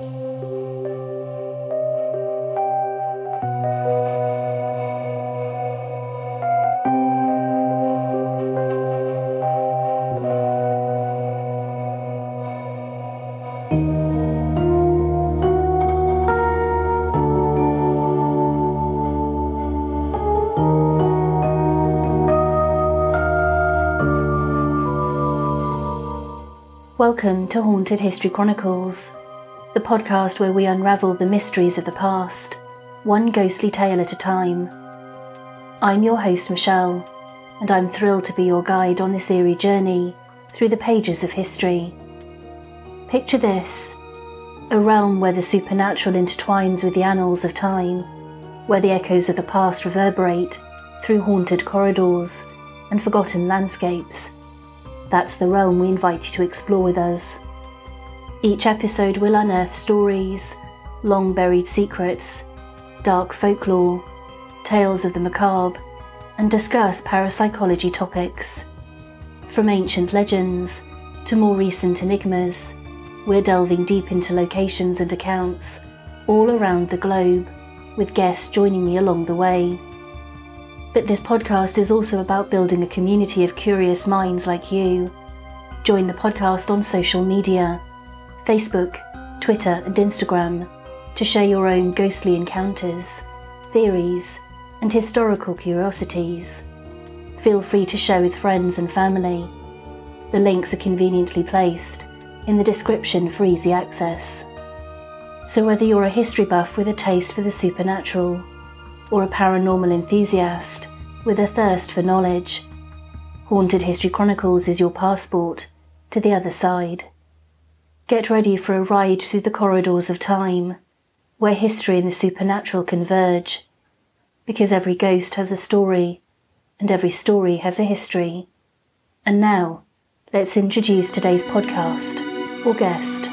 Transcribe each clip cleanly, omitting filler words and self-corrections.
Welcome to Haunted History Chronicles, the podcast where we unravel the mysteries of the past, one ghostly tale at a time. I'm your host Michelle, and I'm thrilled to be your guide on this eerie journey through the pages of history. Picture this, a realm where the supernatural intertwines with the annals of time, where the echoes of the past reverberate through haunted corridors and forgotten landscapes. That's the realm we invite you to explore with us. Each episode will unearth stories, long-buried secrets, dark folklore, tales of the macabre, and discuss parapsychology topics. From ancient legends to more recent enigmas, we're delving deep into locations and accounts all around the globe, with guests joining me along the way. But this podcast is also about building a community of curious minds like you. Join the podcast on social media, Facebook, Twitter and Instagram, to share your own ghostly encounters, theories and historical curiosities. Feel free to share with friends and family. The links are conveniently placed in the description for easy access. So whether you're a history buff with a taste for the supernatural, or a paranormal enthusiast with a thirst for knowledge, Haunted History Chronicles is your passport to the other side. Get ready for a ride through the corridors of time, where history and the supernatural converge, because every ghost has a story, and every story has a history. And now, let's introduce today's podcast or guest.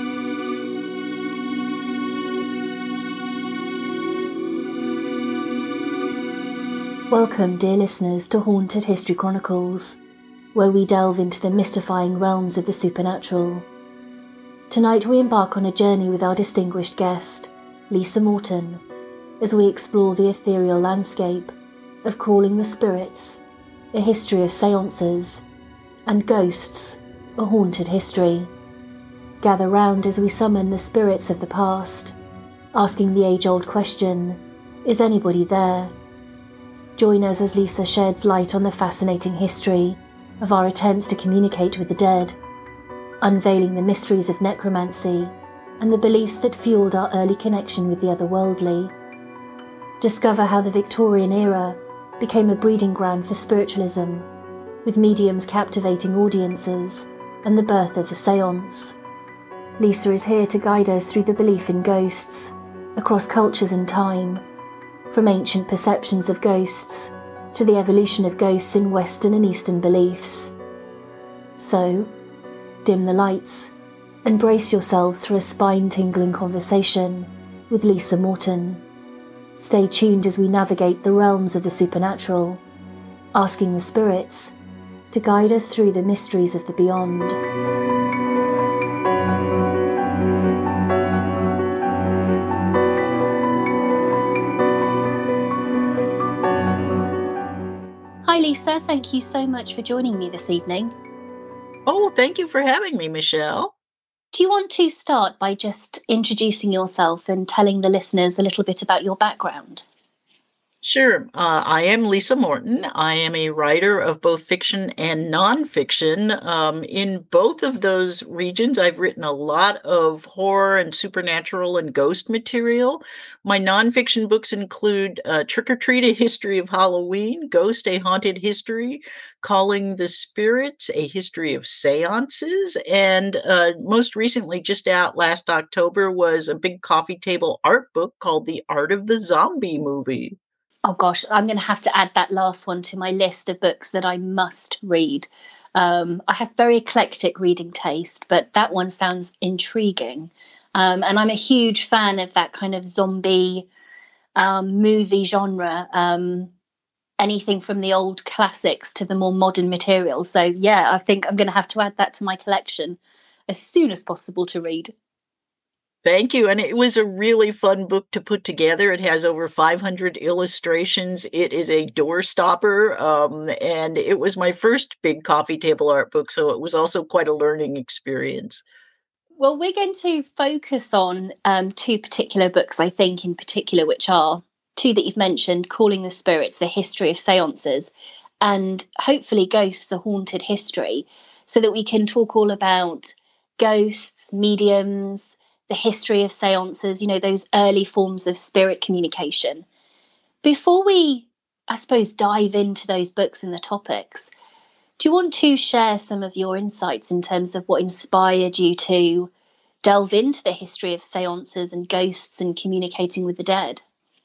Welcome, dear listeners, to Haunted History Chronicles, where we delve into the mystifying realms of the supernatural. Tonight we embark on a journey with our distinguished guest, Lisa Morton, as we explore the ethereal landscape of calling the spirits, a history of seances, and ghosts, a haunted history. Gather round as we summon the spirits of the past, asking the age-old question, is anybody there? Join us as Lisa sheds light on the fascinating history of our attempts to communicate with the dead, unveiling the mysteries of necromancy and the beliefs that fueled our early connection with the otherworldly. Discover how the Victorian era became a breeding ground for spiritualism, with mediums captivating audiences and the birth of the seance. Lisa is here to guide us through the belief in ghosts, across cultures and time, from ancient perceptions of ghosts to the evolution of ghosts in Western and Eastern beliefs. So, dim the lights and brace yourselves for a spine-tingling conversation with Lisa Morton. Stay tuned as we navigate the realms of the supernatural, asking the spirits to guide us through the mysteries of the beyond. Hi Lisa, thank you so much for joining me this evening. Oh, thank you for having me, Michelle. Do you want to start by just introducing yourself and telling the listeners a little bit about your background? Sure. I am Lisa Morton. I am a writer of both fiction and nonfiction. In both of those regions, I've written a lot of horror and supernatural and ghost material. My nonfiction books include Trick or Treat, A History of Halloween, Ghost, A Haunted History, Calling the Spirits, A History of Seances, and most recently, just out last October, was a big coffee table art book called The Art of the Zombie Movie. Oh gosh, I'm going to have to add that last one to my list of books that I must read. I have very eclectic reading taste, but that one sounds intriguing. And I'm a huge fan of that kind of zombie movie genre. Anything from the old classics to the more modern material. So yeah, I think I'm going to have to add that to my collection as soon as possible to read. Thank you, and it was a really fun book to put together. It has over 500 illustrations. It is a doorstopper, and it was my first big coffee table art book, so it was also quite a learning experience. Well, we're going to focus on two particular books, I think, in particular, which are two that you've mentioned: Calling the Spirits, The History of Seances, and hopefully Ghosts, A Haunted History, so that we can talk all about ghosts, mediums, the history of seances, those early forms of spirit communication. Before we, I suppose, dive into those books and the topics, do you want to share some of your insights in terms of what inspired you to delve into the history of seances and ghosts and communicating with the dead?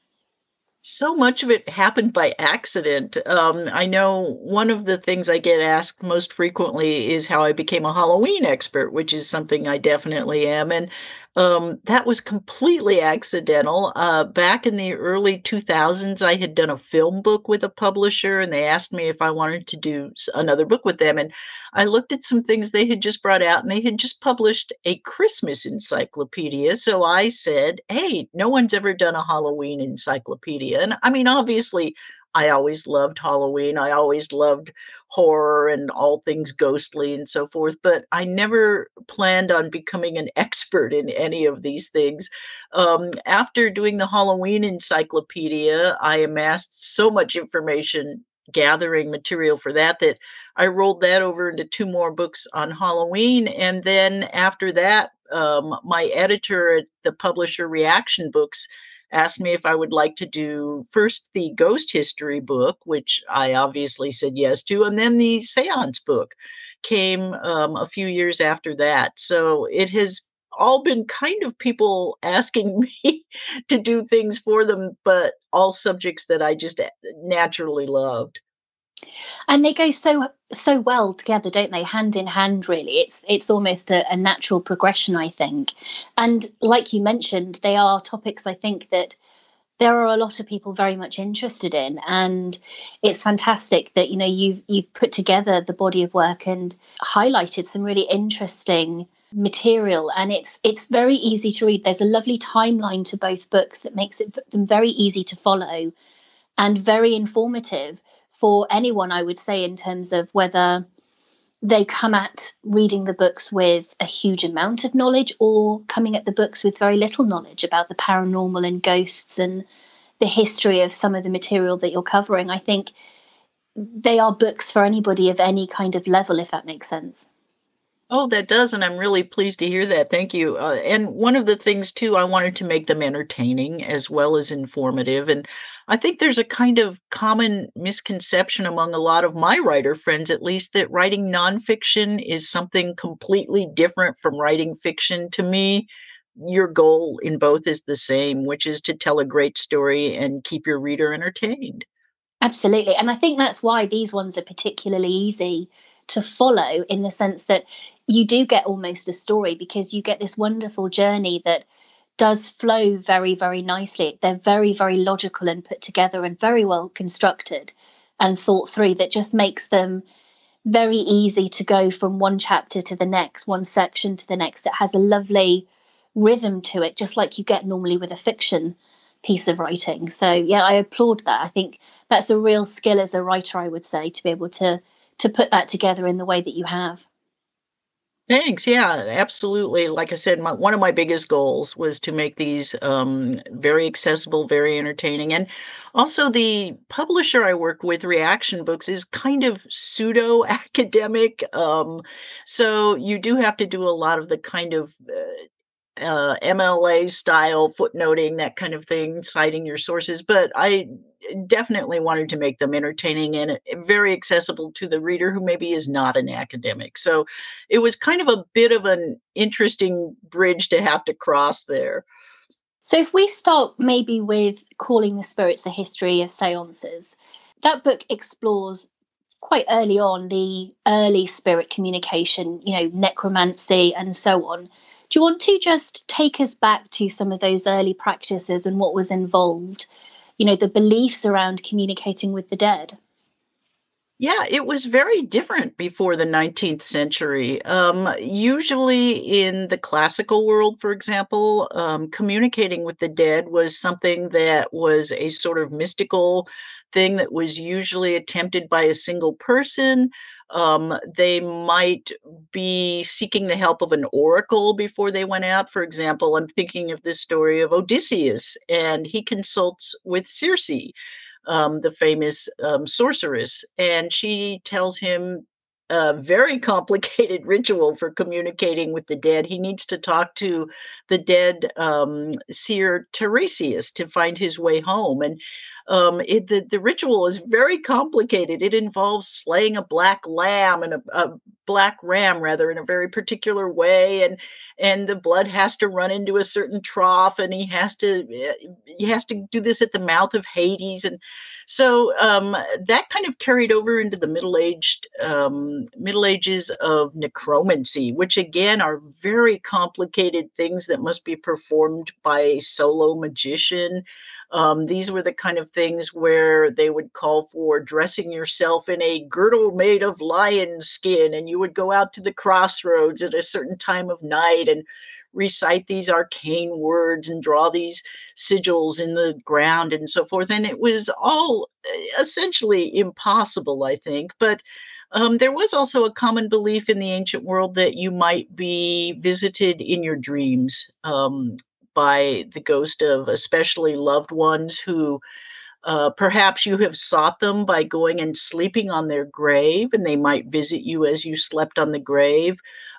So much of it happened by accident. I know one of the things I get asked most frequently is how I became a Halloween expert, which is something I definitely am. And that was completely accidental. Back in the early 2000s, I had done a film book with a publisher, and they asked me if I wanted to do another book with them. And I looked at some things they had just brought out, and they had just published a Christmas encyclopedia. So I said, "Hey, no one's ever done a Halloween encyclopedia." And I mean, obviously, I always loved Halloween. I always loved horror and all things ghostly and so forth, but I never planned on becoming an expert in any of these things. After doing the Halloween encyclopedia, I amassed so much information gathering material for that that I rolled that over into two more books on Halloween. And then after that, my editor at the publisher Reaction Books asked me if I would like to do first the ghost history book, which I obviously said yes to, and then the seance book came a few years after that. So it has all been kind of people asking me to do things for them, but all subjects that I just naturally loved. And they go so well together, don't they? Hand in hand, really. It's almost a natural progression, I think. And like you mentioned, they are topics I think that there are a lot of people very much interested in, and it's fantastic that you've put together the body of work and highlighted some really interesting material, and it's very easy to read. There's a lovely timeline to both books that makes them very easy to follow and very informative for anyone, I would say, in terms of whether they come at reading the books with a huge amount of knowledge or coming at the books with very little knowledge about the paranormal and ghosts and the history of some of the material that you're covering. I think they are books for anybody of any kind of level, if that makes sense. Oh, that does, and I'm really pleased to hear that. Thank you. And one of the things too, I wanted to make them entertaining as well as informative. And I think there's a kind of common misconception among a lot of my writer friends, at least, that writing nonfiction is something completely different from writing fiction. To me, your goal in both is the same, which is to tell a great story and keep your reader entertained. Absolutely. And I think that's why these ones are particularly easy to follow, in the sense that you do get almost a story because you get this wonderful journey that does flow very, very nicely. They're very, very logical and put together and very well constructed and thought through, that just makes them very easy to go from one chapter to the next, one section to the next. It has a lovely rhythm to it, just like you get normally with a fiction piece of writing. So yeah, I applaud that. I think that's a real skill as a writer, I would say, to be able to put that together in the way that you have. Thanks. Yeah, absolutely. Like I said, one of my biggest goals was to make these very accessible, very entertaining. And also, the publisher I work with, Reaction Books, is kind of pseudo academic. So you do have to do a lot of the kind of MLA style footnoting, that kind of thing, citing your sources. But I definitely wanted to make them entertaining and very accessible to the reader who maybe is not an academic. So it was kind of a bit of an interesting bridge to have to cross there. So if we start maybe with Calling the Spirits, A History of Seances, that book explores quite early on the early spirit communication, necromancy and so on. Do you want to just take us back to some of those early practices and what was involved? The beliefs around communicating with the dead? Yeah, it was very different before the 19th century. Usually in the classical world, for example, communicating with the dead was something that was a sort of mystical thing that was usually attempted by a single person. They might be seeking the help of an oracle before they went out. For example, I'm thinking of this story of Odysseus, and he consults with Circe, the famous sorceress, and she tells him a very complicated ritual for communicating with the dead. He needs to talk to the dead seer Tiresias to find his way home, and the ritual is very complicated. It involves slaying a black lamb and a black ram, rather, in a very particular way, and the blood has to run into a certain trough, and he has to do this at the mouth of Hades, and so that kind of carried over into the Middle Ages of necromancy, which again are very complicated things that must be performed by a solo magician. These were the kind of things where they would call for dressing yourself in a girdle made of lion skin, and you would go out to the crossroads at a certain time of night and recite these arcane words and draw these sigils in the ground and so forth. And it was all essentially impossible, I think. But there was also a common belief in the ancient world that you might be visited in your dreams by the ghost of especially loved ones who perhaps you have sought them by going and sleeping on their grave, and they might visit you as you slept on the grave.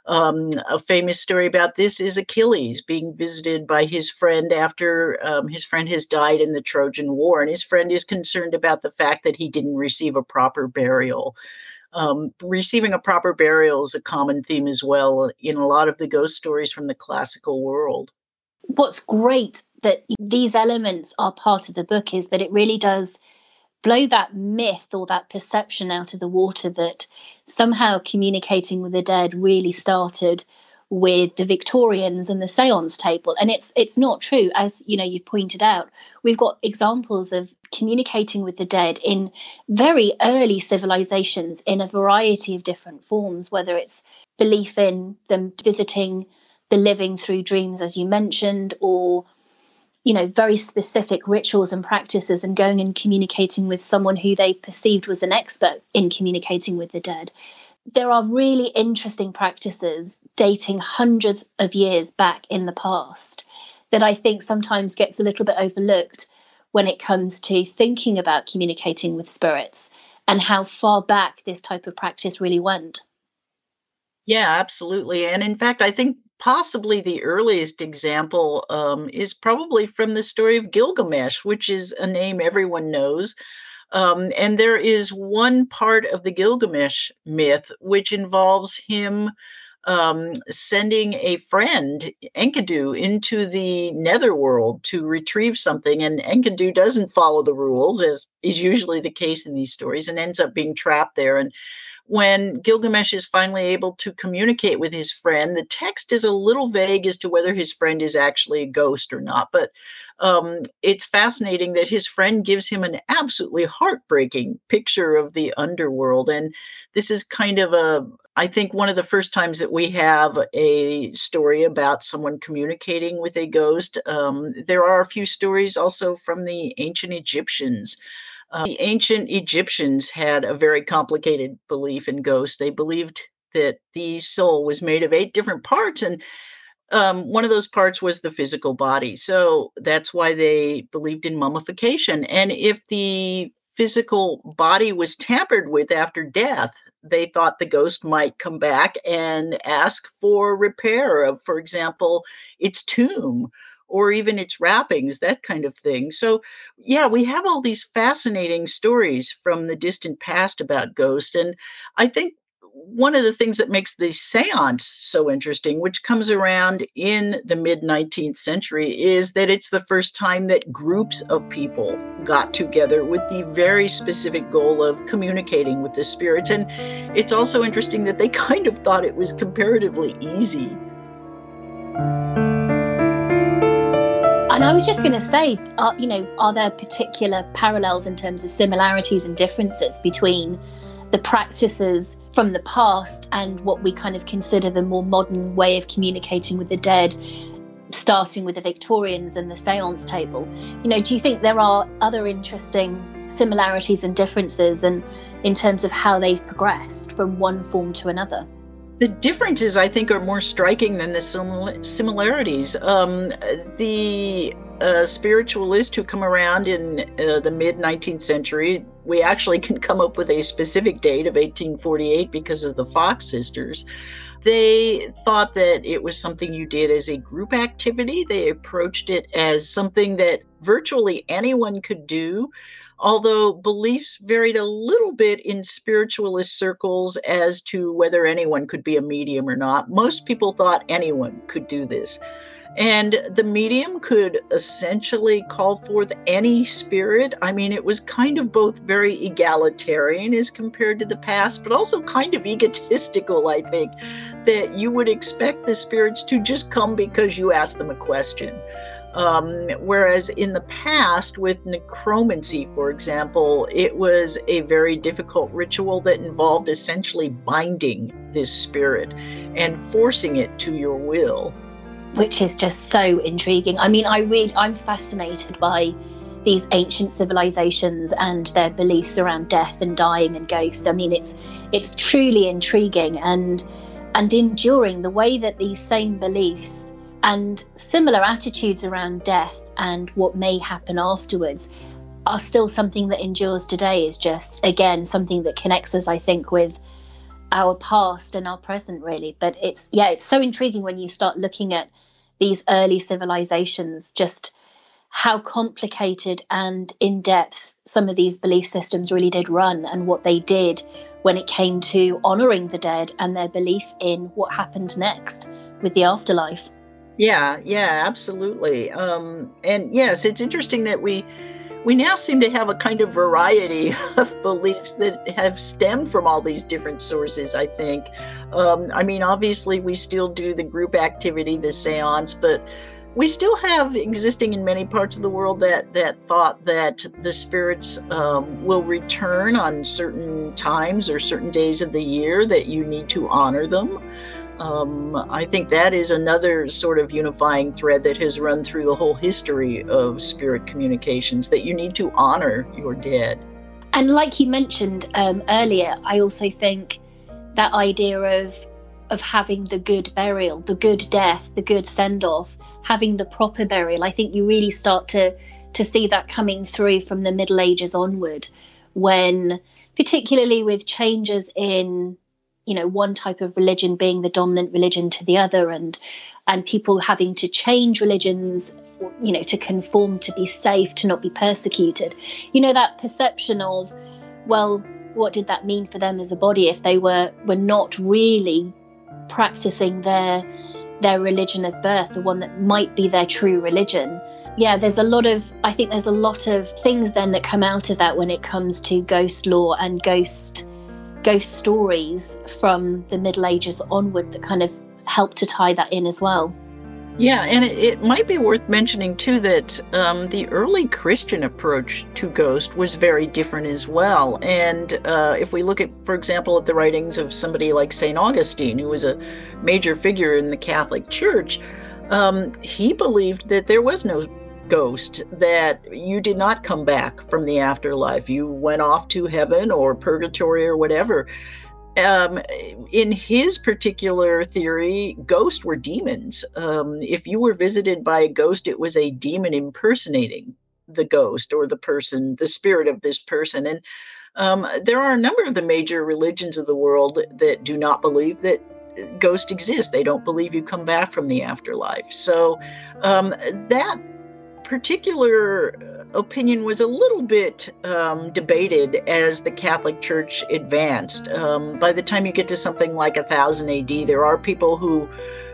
A famous story about this is Achilles being visited by his friend after his friend has died in the Trojan War, and his friend is concerned about the fact that he didn't receive a proper burial. Receiving a proper burial is a common theme as well in a lot of the ghost stories from the classical world. What's great that these elements are part of the book is that it really does blow that myth or that perception out of the water that somehow communicating with the dead really started with the Victorians and the seance table. And it's not true. As you know, you pointed out, we've got examples of communicating with the dead in very early civilizations in a variety of different forms, whether it's belief in them visiting the living through dreams, as you mentioned, or very specific rituals and practices, and going and communicating with someone who they perceived was an expert in communicating with the dead. There are really interesting practices dating hundreds of years back in the past that I think sometimes gets a little bit overlooked when it comes to thinking about communicating with spirits and how far back this type of practice really went. Yeah, absolutely. And in fact, I think possibly the earliest example is probably from the story of Gilgamesh, which is a name everyone knows. And there is one part of the Gilgamesh myth which involves him sending a friend, Enkidu, into the netherworld to retrieve something. And Enkidu doesn't follow the rules, as is usually the case in these stories, and ends up being trapped there. And when Gilgamesh is finally able to communicate with his friend, the text is a little vague as to whether his friend is actually a ghost or not. But it's fascinating that his friend gives him an absolutely heartbreaking picture of the underworld. And this is kind of I think, one of the first times that we have a story about someone communicating with a ghost. There are a few stories also from the ancient Egyptians. The ancient Egyptians had a very complicated belief in ghosts. They believed that the soul was made of 8 different parts, and one of those parts was the physical body. So that's why they believed in mummification. And if the physical body was tampered with after death, they thought the ghost might come back and ask for repair of, for example, its tomb or even its wrappings, that kind of thing. So, yeah, we have all these fascinating stories from the distant past about ghosts. And I think one of the things that makes the seance so interesting, which comes around in the mid 19th century, is that it's the first time that groups of people got together with the very specific goal of communicating with the spirits. And it's also interesting that they kind of thought it was comparatively easy. And I was just going to say, are there particular parallels in terms of similarities and differences between the practices from the past and what we kind of consider the more modern way of communicating with the dead, starting with the Victorians and the seance table. Do you think there are other interesting similarities and differences and in terms of how they've progressed from one form to another? The differences, I think, are more striking than the similarities. The spiritualists who come around in the mid-19th century, we actually can come up with a specific date of 1848 because of the Fox sisters. They thought that it was something you did as a group activity. They approached it as something that virtually anyone could do, although beliefs varied a little bit in spiritualist circles as to whether anyone could be a medium or not. Most people thought anyone could do this. And the medium could essentially call forth any spirit. I mean, it was kind of both very egalitarian as compared to the past, but also kind of egotistical, I think, that you would expect the spirits to just come because you asked them a question. Whereas in the past, with necromancy, for example, it was a very difficult ritual that involved essentially binding this spirit and forcing it to your will. Which is just so intriguing. I mean, I'm fascinated by these ancient civilizations and their beliefs around death and dying and ghosts. I mean, it's truly intriguing and enduring, the way that these same beliefs and similar attitudes around death and what may happen afterwards are still something that endures today. Is just, again, something that connects us, I think, with our past and our present, really. But it's so intriguing when you start looking at these early civilizations, just how complicated and in-depth some of these belief systems really did run, and what they did when it came to honoring the dead and their belief in what happened next with the afterlife. Yeah, absolutely. And yes, it's interesting that we now seem to have a kind of variety of beliefs that have stemmed from all these different sources, I think. I mean, obviously, we still do the group activity, the seance, but we still have existing in many parts of the world that thought that the spirits will return on certain times or certain days of the year, that you need to honor them. I think that is another sort of unifying thread that has run through the whole history of spirit communications, that you need to honor your dead. And like you mentioned earlier, I also think that idea of having the good burial, the good death, the good send-off, having the proper burial, I think you really start to see that coming through from the Middle Ages onward, when, particularly with changes in one type of religion being the dominant religion to the other, and people having to change religions, to conform, to be safe, to not be persecuted. That perception of, well, what did that mean for them as a body if they were not really practicing their religion of birth, the one that might be their true religion? Yeah, there's a lot of things then that come out of that when it comes to ghost lore and ghost stories from the Middle Ages onward, that kind of help to tie that in as well. Yeah, and it might be worth mentioning too that the early Christian approach to ghost was very different as well. And if we look at, for example, at the writings of somebody like St. Augustine, who was a major figure in the Catholic Church, he believed that there was no ghost, that you did not come back from the afterlife. You went off to heaven or purgatory or whatever. In his particular theory, ghosts were demons. If you were visited by a ghost, it was a demon impersonating the ghost or the person, the spirit of this person. And there are a number of the major religions of the world that do not believe that ghosts exist. They don't believe you come back from the afterlife. So that particular opinion was a little bit debated as the Catholic Church advanced. By the time you get to something like 1000 AD, there are people who,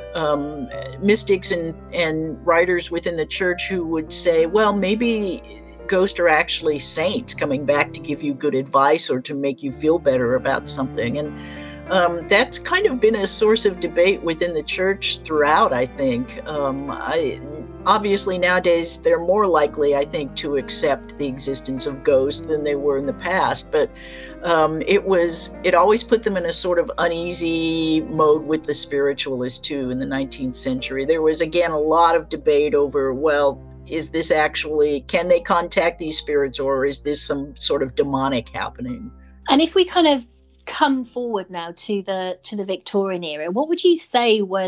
mystics and writers within the church, who would say, well, maybe ghosts are actually saints coming back to give you good advice or to make you feel better about something. And that's kind of been a source of debate within the church throughout, I think. obviously nowadays they're more likely, I think, to accept the existence of ghosts than they were in the past. But it always put them in a sort of uneasy mode with the spiritualists too. In the 19th century, there was again a lot of debate over, well, is this actually, can they contact these spirits, or is this some sort of demonic happening? And if we kind of come forward now to the Victorian era, what would you say were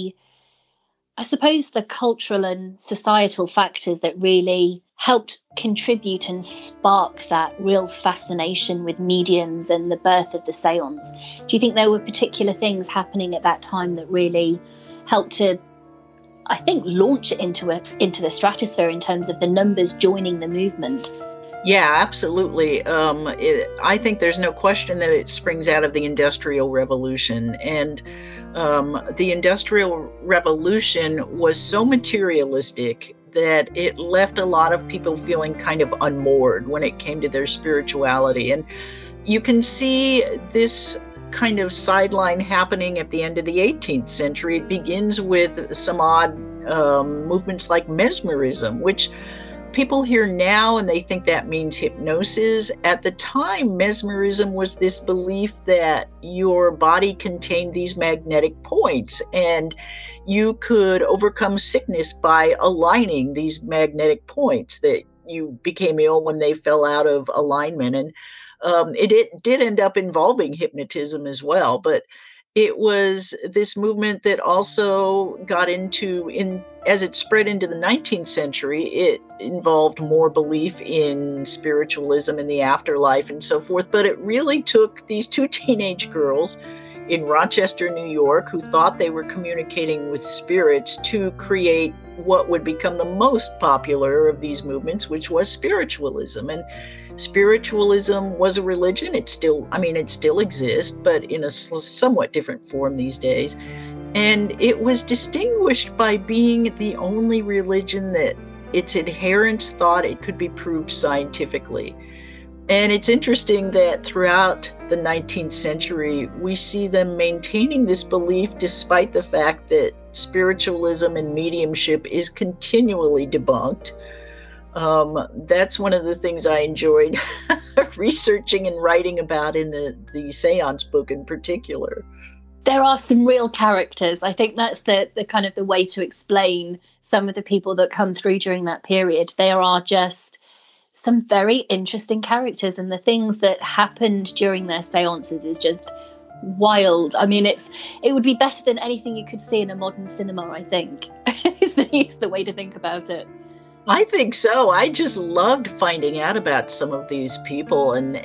I suppose the cultural and societal factors that really helped contribute and spark that real fascination with mediums and the birth of the seance? Do you think there were particular things happening at that time that really helped to, I think, launch it into the stratosphere in terms of the numbers joining the movement? Yeah, absolutely. I think there's no question that it springs out of the Industrial Revolution. And the Industrial Revolution was so materialistic that it left a lot of people feeling kind of unmoored when it came to their spirituality. And you can see this kind of sideline happening at the end of the 18th century. It begins with some odd movements like mesmerism, which people hear now and they think that means hypnosis. At the time, mesmerism was this belief that your body contained these magnetic points and you could overcome sickness by aligning these magnetic points, that you became ill when they fell out of alignment. And it did end up involving hypnotism as well, but it was this movement that also got as it spread into the 19th century, it involved more belief in spiritualism and the afterlife and so forth. But it really took these two teenage girls in Rochester, New York, who thought they were communicating with spirits, to create what would become the most popular of these movements, which was spiritualism. And spiritualism was a religion. It still exists, but in a somewhat different form these days. And it was distinguished by being the only religion that its adherents thought it could be proved scientifically. And it's interesting that throughout the 19th century, we see them maintaining this belief despite the fact that spiritualism and mediumship is continually debunked. That's one of the things I enjoyed researching and writing about in the Seance book in particular. There are some real characters. I think that's the kind of the way to explain some of the people that come through during that period. There are just some very interesting characters, and the things that happened during their seances is just wild. I mean, it would be better than anything you could see in a modern cinema, I think. is the way to think about it. I think so. I just loved finding out about some of these people, and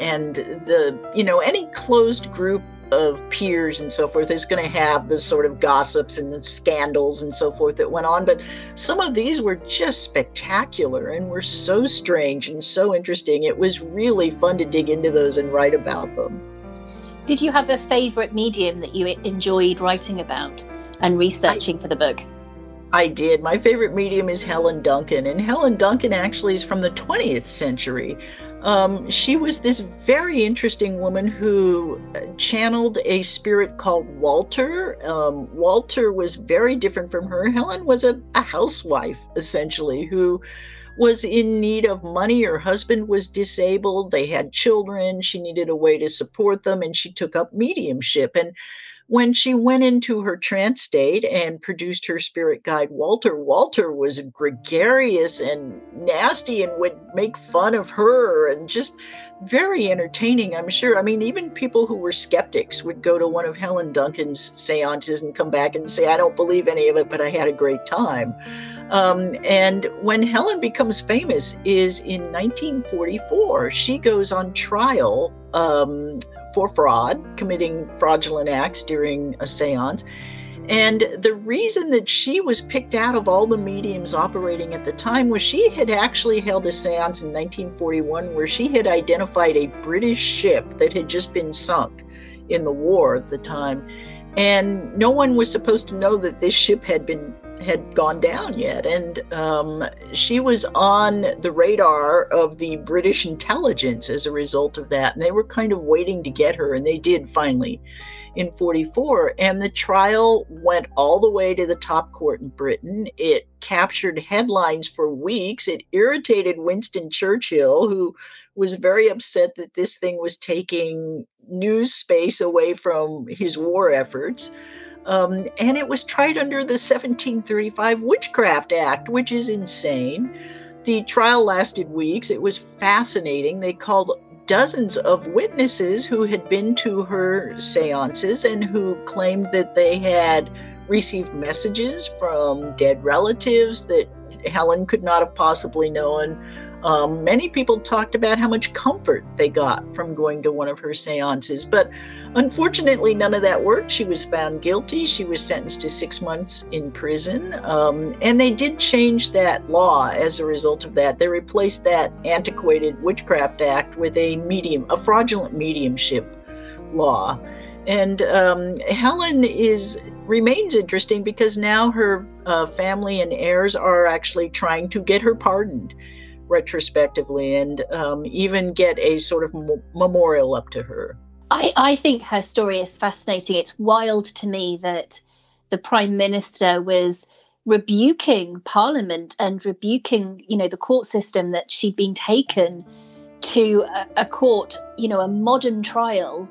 any closed group of peers and so forth is going to have the sort of gossips and the scandals and so forth that went on. But some of these were just spectacular and were so strange and so interesting. It was really fun to dig into those and write about them. Did you have a favorite medium that you enjoyed writing about and researching for the book? I did. My favorite medium is Helen Duncan, and Helen Duncan actually is from the 20th century. She was this very interesting woman who channeled a spirit called Walter. Walter was very different from her. Helen was a housewife, essentially, who was in need of money. Her husband was disabled. They had children. She needed a way to support them, and she took up mediumship. And when she went into her trance state and produced her spirit guide, Walter was gregarious and nasty and would make fun of her, and just very entertaining, I'm sure. I mean, even people who were skeptics would go to one of Helen Duncan's seances and come back and say, I don't believe any of it, but I had a great time. And when Helen becomes famous is in 1944. She goes on trial for fraud, committing fraudulent acts during a seance. And the reason that she was picked out of all the mediums operating at the time was she had actually held a seance in 1941 where she had identified a British ship that had just been sunk in the war at the time. And no one was supposed to know that this ship had gone down yet. And she was on the radar of the British intelligence as a result of that. And they were kind of waiting to get her, and they did finally in 44. And the trial went all the way to the top court in Britain. It captured headlines for weeks. It irritated Winston Churchill, who was very upset that this thing was taking news space away from his war efforts. And it was tried under the 1735 Witchcraft Act, which is insane. The trial lasted weeks. It was fascinating. They called dozens of witnesses who had been to her seances and who claimed that they had received messages from dead relatives that Helen could not have possibly known. Many people talked about how much comfort they got from going to one of her seances, but unfortunately, none of that worked. She was found guilty. She was sentenced to 6 months in prison, and they did change that law as a result of that. They replaced that antiquated Witchcraft Act with a fraudulent mediumship law. And Helen remains interesting because now her family and heirs are actually trying to get her pardoned retrospectively and even get a sort of memorial up to her. I think her story is fascinating. It's wild to me that the Prime Minister was rebuking Parliament and rebuking, the court system, that she'd been taken to a court, a modern trial,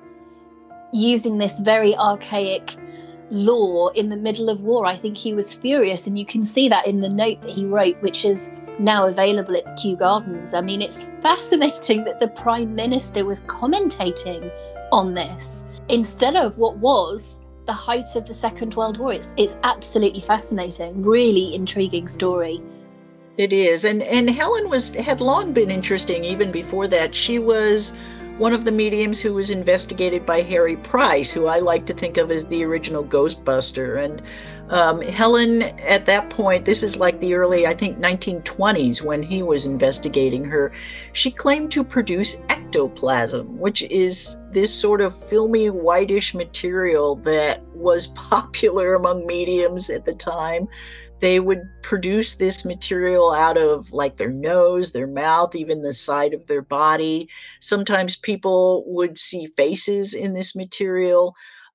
using this very archaic law in the middle of war. I think he was furious, and you can see that in the note that he wrote, which is now available at Kew Gardens. I mean, it's fascinating that the Prime Minister was commentating on this instead of what was the height of the Second World War. It's absolutely fascinating, really intriguing story. It is. And Helen had long been interesting even before that. She was one of the mediums who was investigated by Harry Price, who I like to think of as the original Ghostbuster. And Helen, at that point, this is like the early, I think, 1920s when he was investigating her, she claimed to produce ectoplasm, which is this sort of filmy, whitish material that was popular among mediums at the time. They would produce this material out of like their nose, their mouth, even the side of their body. Sometimes people would see faces in this material.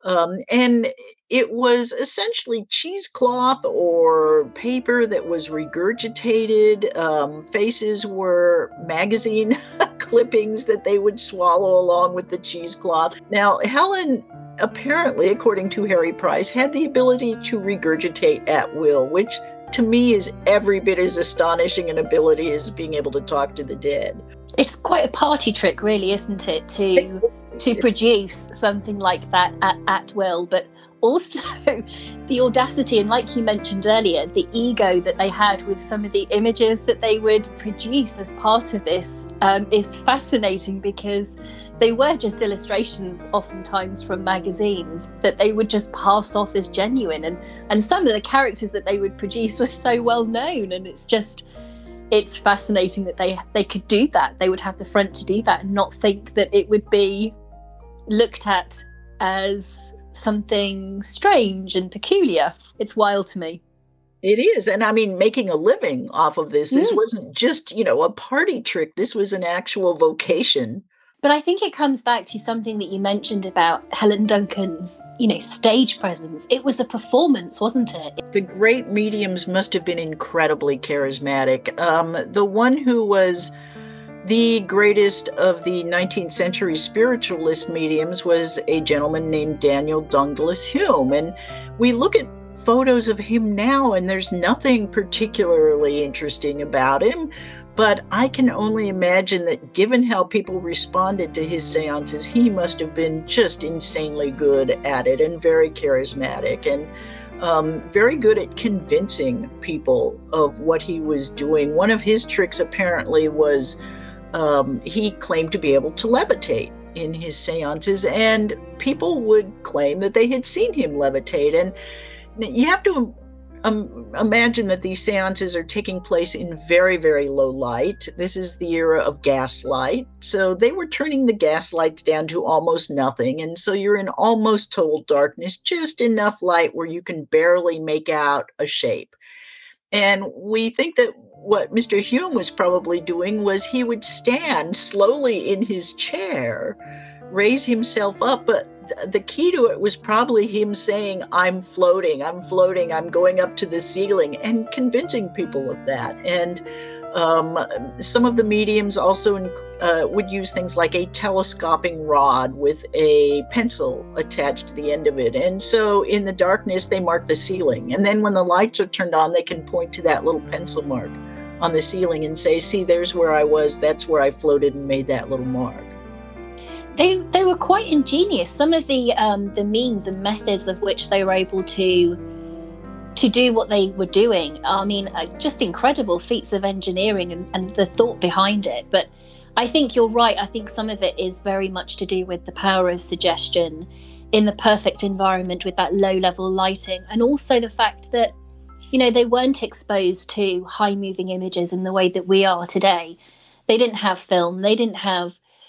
And it was essentially cheesecloth or paper that was regurgitated. Faces were magazine clippings that they would swallow along with the cheesecloth. Now, Helen, apparently, according to Harry Price, had the ability to regurgitate at will, which to me is every bit as astonishing an ability as being able to talk to the dead. It's quite a party trick, really, isn't it, to produce something like that at will, but also the audacity, and like you mentioned earlier, the ego that they had with some of the images that they would produce as part of this is fascinating, because they were just illustrations oftentimes from magazines that they would just pass off as genuine, and some of the characters that they would produce were so well known, and it's fascinating that they could do that. They would have the front to do that and not think that it would be looked at as something strange and peculiar. It's wild to me. It is. And I mean, making a living off of this wasn't just, a party trick. This was an actual vocation. But I think it comes back to something that you mentioned about Helen Duncan's, stage presence. It was a performance, wasn't it? The great mediums must have been incredibly charismatic. The one who was the greatest of the 19th century spiritualist mediums was a gentleman named Daniel Douglas Hume. And we look at photos of him now, and there's nothing particularly interesting about him. But I can only imagine that given how people responded to his seances, he must have been just insanely good at it and very charismatic and very good at convincing people of what he was doing. One of his tricks apparently was he claimed to be able to levitate in his seances, and people would claim that they had seen him levitate. And you have to imagine that these seances are taking place in very, very low light. This is the era of gaslight. So they were turning the gas lights down to almost nothing. And so you're in almost total darkness, just enough light where you can barely make out a shape. And we think that what Mr. Hume was probably doing was he would stand slowly in his chair, raise himself up. But the key to it was probably him saying, I'm floating, I'm going up to the ceiling, and convincing people of that. And some of the mediums also would use things like a telescoping rod with a pencil attached to the end of it. And so in the darkness, they mark the ceiling. And then when the lights are turned on, they can point to that little pencil mark on the ceiling and say, see, there's where I was. That's where I floated and made that little mark. They were quite ingenious. Some of the means and methods of which they were able to do what they were doing. I mean, just incredible feats of engineering and the thought behind it. But I think you're right. I think some of it is very much to do with the power of suggestion in the perfect environment with that low-level lighting, and also the fact that, you know, they weren't exposed to high-moving images in the way that we are today. They didn't have film. They didn't have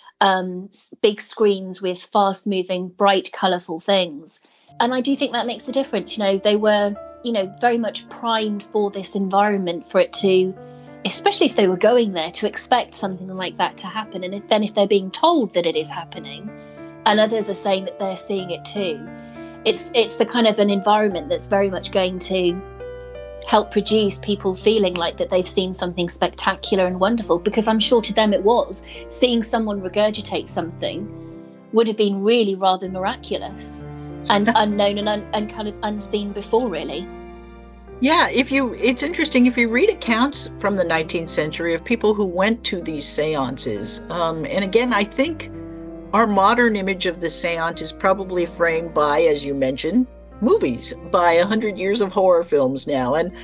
big screens with fast-moving, bright, colourful things. And I do think that makes a difference. You know, they were, you know, very much primed for this environment, for it to, especially if they were going there, to expect something like that to happen. And if they're being told that it is happening, and others are saying that they're seeing it too, it's the kind of an environment that's very much going to help produce people feeling like that they've seen something spectacular and wonderful, because I'm sure to them it was. Seeing someone regurgitate something would have been really rather miraculous and unknown and kind of unseen before, really. Yeah, it's interesting, if you read accounts from the 19th century of people who went to these seances, and again, I think our modern image of the seance is probably framed by, as you mentioned, movies, by 100 years of horror films now. And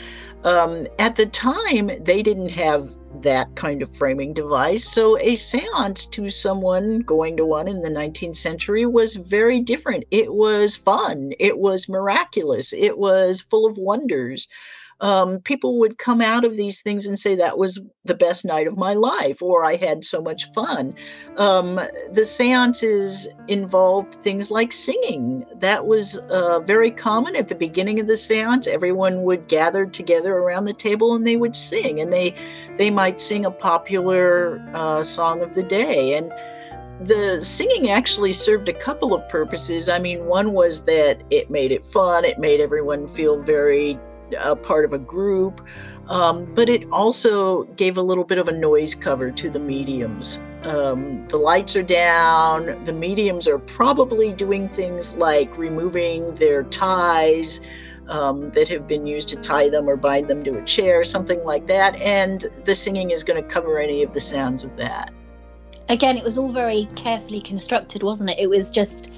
at the time, they didn't have that kind of framing device. So a seance to someone going to one in the 19th century was very different. It was fun. It was miraculous. It was full of wonders. People would come out of these things and say, that was the best night of my life, or I had so much fun. The seances involved things like singing. That was very common at the beginning of the seance. Everyone would gather together around the table and they would sing, and they might sing a popular song of the day. And the singing actually served a couple of purposes. I mean, one was that it made it fun. It made everyone feel very part of a group, but it also gave a little bit of a noise cover to the mediums. The lights are down. The mediums are probably doing things like removing their ties that have been used to tie them or bind them to a chair, something like that. And the singing is going to cover any of the sounds of that. Again, it was all very carefully constructed, wasn't it? It was just,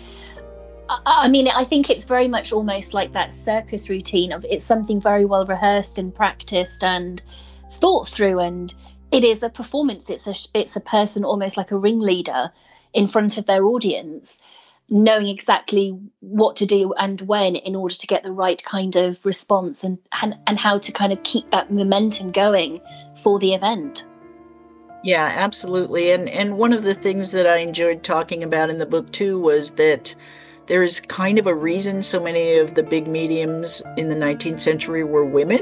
I mean, I think it's very much almost like that circus routine of it's something very well rehearsed and practiced and thought through, and it is a performance. It's a person almost like a ringleader in front of their audience, knowing exactly what to do and when in order to get the right kind of response and how to kind of keep that momentum going for the event. Yeah, absolutely. And one of the things that I enjoyed talking about in the book too was that there is kind of a reason so many of the big mediums in the 19th century were women,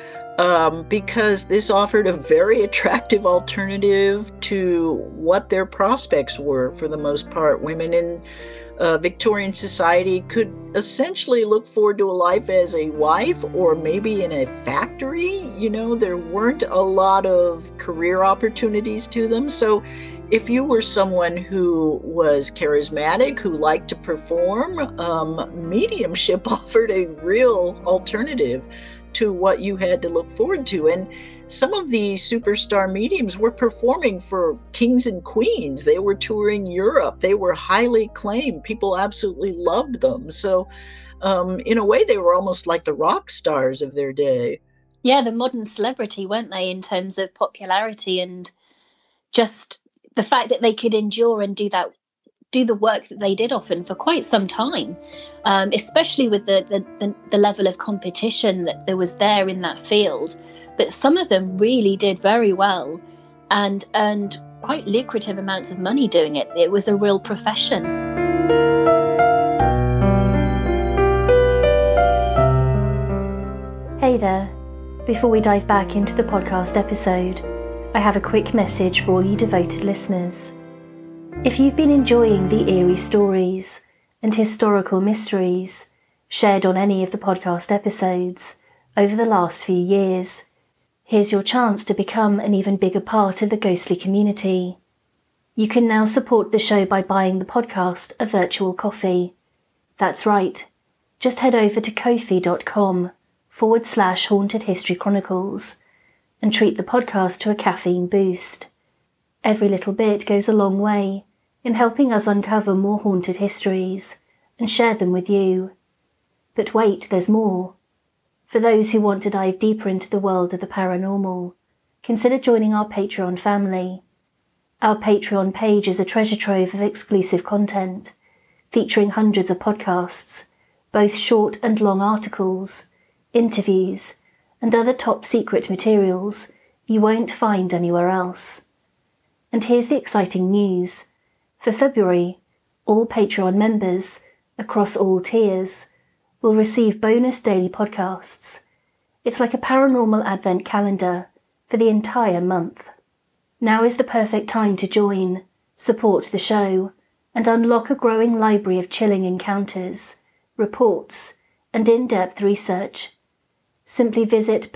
because this offered a very attractive alternative to what their prospects were. For the most part, women in Victorian society could essentially look forward to a life as a wife or maybe in a factory. You know, there weren't a lot of career opportunities to them. So if you were someone who was charismatic, who liked to perform, mediumship offered a real alternative to what you had to look forward to. And some of the superstar mediums were performing for kings and queens. They were touring Europe. They were highly acclaimed. People absolutely loved them. So in a way, they were almost like the rock stars of their day. Yeah, the modern celebrity, weren't they, in terms of popularity and just the fact that they could endure and do the work that they did often for quite some time, especially with the level of competition that there was there in that field. But some of them really did very well and earned quite lucrative amounts of money doing it. It was a real profession. Hey there. Before we dive back into the podcast episode, I have a quick message for all you devoted listeners. If you've been enjoying the eerie stories and historical mysteries shared on any of the podcast episodes over the last few years, here's your chance to become an even bigger part of the ghostly community. You can now support the show by buying the podcast a virtual coffee. That's right. Just head over to ko-fi.com/Haunted History Chronicles and treat the podcast to a caffeine boost. Every little bit goes a long way in helping us uncover more haunted histories and share them with you. But wait, there's more. For those who want to dive deeper into the world of the paranormal, consider joining our Patreon family. Our Patreon page is a treasure trove of exclusive content, featuring hundreds of podcasts, both short and long articles, interviews, and other top-secret materials you won't find anywhere else. And here's the exciting news. For February, all Patreon members, across all tiers, will receive bonus daily podcasts. It's like a paranormal advent calendar for the entire month. Now is the perfect time to join, support the show, and unlock a growing library of chilling encounters, reports, and in-depth research. Simply visit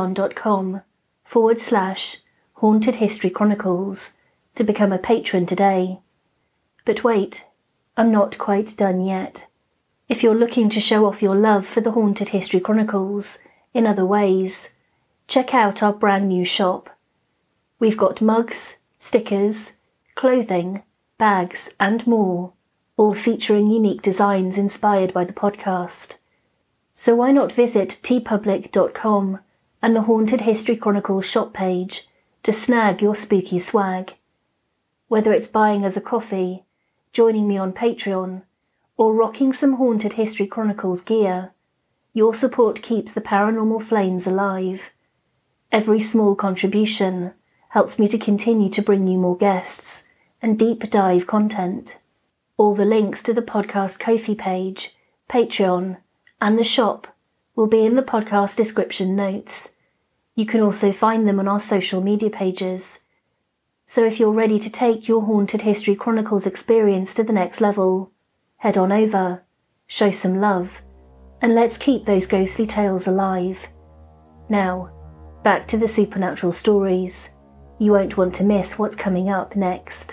patreon.com/Haunted History Chronicles to become a patron today. But wait, I'm not quite done yet. If you're looking to show off your love for the Haunted History Chronicles in other ways, check out our brand new shop. We've got mugs, stickers, clothing, bags, and more, all featuring unique designs inspired by the podcast. So why not visit tpublic.com and the Haunted History Chronicles shop page to snag your spooky swag? Whether it's buying us a coffee, joining me on Patreon, or rocking some Haunted History Chronicles gear, your support keeps the paranormal flames alive. Every small contribution helps me to continue to bring you more guests and deep dive content. All the links to the podcast Ko-fi page, Patreon, and the shop will be in the podcast description notes. You can also find them on our social media pages. So if you're ready to take your Haunted History Chronicles experience to the next level, head on over, show some love, and let's keep those ghostly tales alive. Now, back to the supernatural stories. You won't want to miss what's coming up next.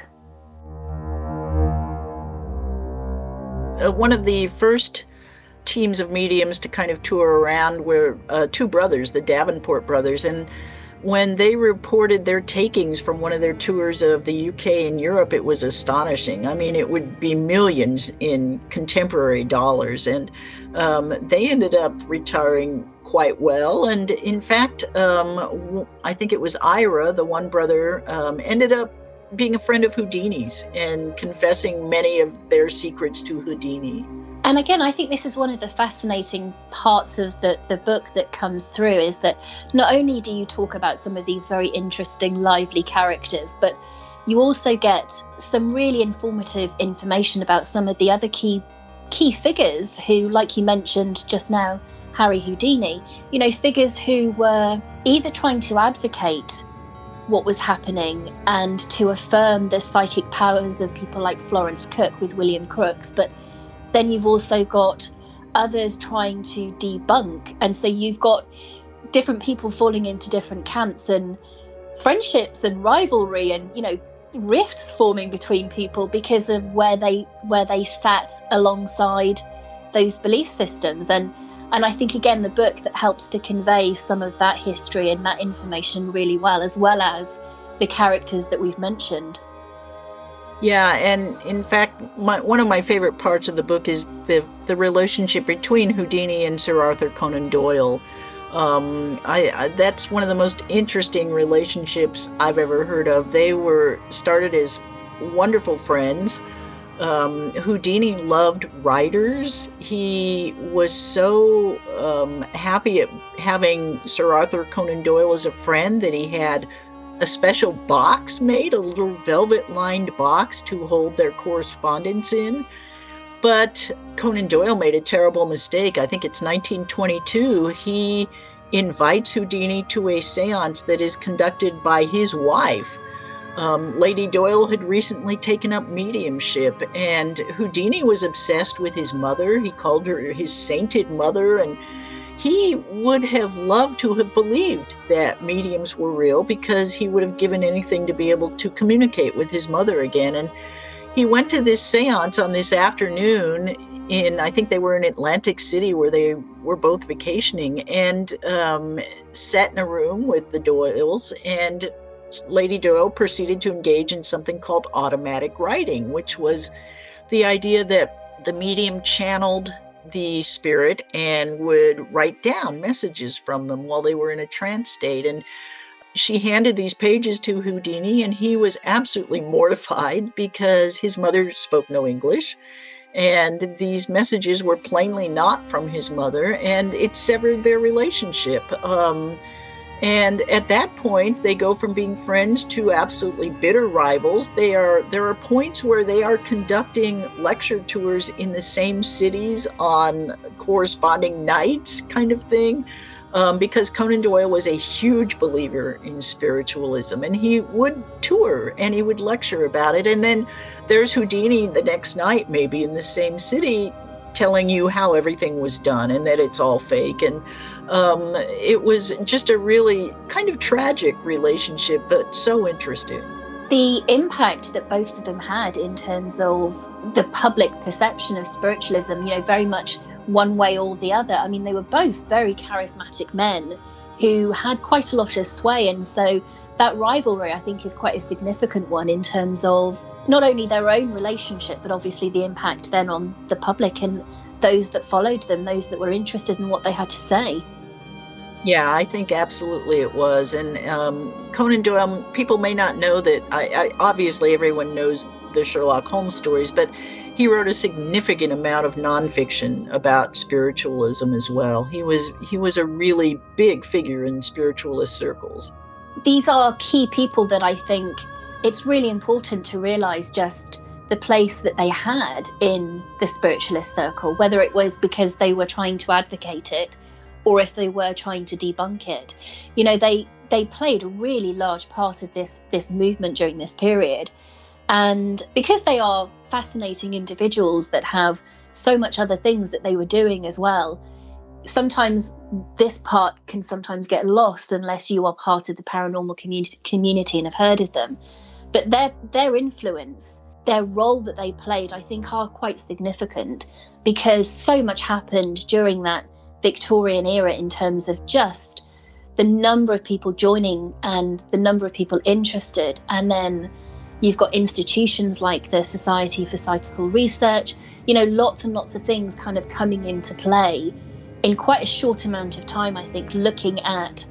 One of the first teams of mediums to kind of tour around were two brothers, the Davenport brothers, and when they reported their takings from one of their tours of the UK and Europe, it was astonishing. I mean, it would be millions in contemporary dollars, and they ended up retiring quite well. And in fact, I think it was Ira, the one brother, ended up being a friend of Houdini's and confessing many of their secrets to Houdini. And again, I think this is one of the fascinating parts of the book that comes through, is that not only do you talk about some of these very interesting, lively characters, but you also get some really informative information about some of the other key figures who, like you mentioned just now, Harry Houdini, figures who were either trying to advocate what was happening and to affirm the psychic powers of people like Florence Cook with William Crookes, but then you've also got others trying to debunk. And so you've got different people falling into different camps, and friendships and rivalry and, rifts forming between people because of where they sat alongside those belief systems. And I think, again, the book that helps to convey some of that history and that information really well as the characters that we've mentioned. Yeah, and in fact, one of my favorite parts of the book is the relationship between Houdini and Sir Arthur Conan Doyle. That's one of the most interesting relationships I've ever heard of. They were started as wonderful friends. Houdini loved writers. He was so happy at having Sir Arthur Conan Doyle as a friend that he had a special box made, a little velvet-lined box to hold their correspondence in. But Conan Doyle made a terrible mistake. I think it's 1922. He invites Houdini to a seance that is conducted by his wife. Lady Doyle had recently taken up mediumship, and Houdini was obsessed with his mother. He called her his sainted mother, and he would have loved to have believed that mediums were real because he would have given anything to be able to communicate with his mother again. And he went to this seance on this afternoon I think they were in Atlantic City where they were both vacationing, and sat in a room with the Doyles, and Lady Doyle proceeded to engage in something called automatic writing, which was the idea that the medium channeled the spirit and would write down messages from them while they were in a trance state. And she handed these pages to Houdini, and he was absolutely mortified because his mother spoke no English. And these messages were plainly not from his mother, and it severed their relationship. And at that point, they go from being friends to absolutely bitter rivals. There are points where they are conducting lecture tours in the same cities on corresponding nights, kind of thing, because Conan Doyle was a huge believer in spiritualism, and he would tour and he would lecture about it. And then there's Houdini the next night, maybe in the same city, telling you how everything was done and that it's all fake. And it was just a really kind of tragic relationship, but so interesting. The impact that both of them had in terms of the public perception of spiritualism, very much one way or the other. I mean, they were both very charismatic men who had quite a lot of sway. And so that rivalry, I think, is quite a significant one in terms of not only their own relationship, but obviously the impact then on the public and those that followed them, those that were interested in what they had to say. Yeah, I think absolutely it was. And Conan Doyle, people may not know that, I obviously everyone knows the Sherlock Holmes stories, but he wrote a significant amount of nonfiction about spiritualism as well. He was a really big figure in spiritualist circles. These are key people that I think it's really important to realize just the place that they had in the spiritualist circle, whether it was because they were trying to advocate it or if they were trying to debunk it. They played a really large part of this movement during this period. And because they are fascinating individuals that have so much other things that they were doing as well, sometimes this part can sometimes get lost unless you are part of the paranormal community and have heard of them. But their influence, their role that they played, I think are quite significant, because so much happened during that Victorian era in terms of just the number of people joining and the number of people interested. And then you've got institutions like the Society for Psychical Research, lots and lots of things kind of coming into play in quite a short amount of time, I think, looking at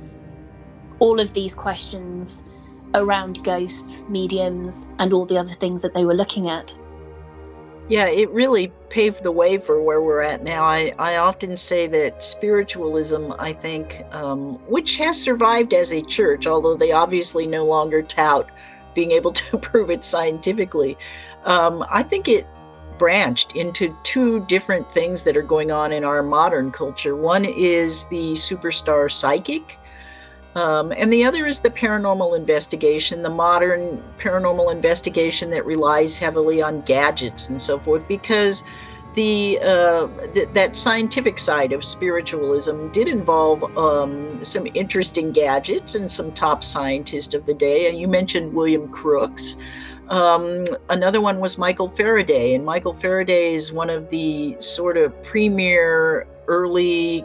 all of these questions around ghosts, mediums, and all the other things that they were looking at. Yeah, it really paved the way for where we're at now. I often say that spiritualism, I think, which has survived as a church, although they obviously no longer tout being able to prove it scientifically, I think it branched into two different things that are going on in our modern culture. One is the superstar psychic, and the other is the paranormal investigation, the modern paranormal investigation that relies heavily on gadgets and so forth, because that scientific side of spiritualism did involve some interesting gadgets and some top scientists of the day. And you mentioned William Crookes. Another one was Michael Faraday, and Michael Faraday is one of the sort of premier early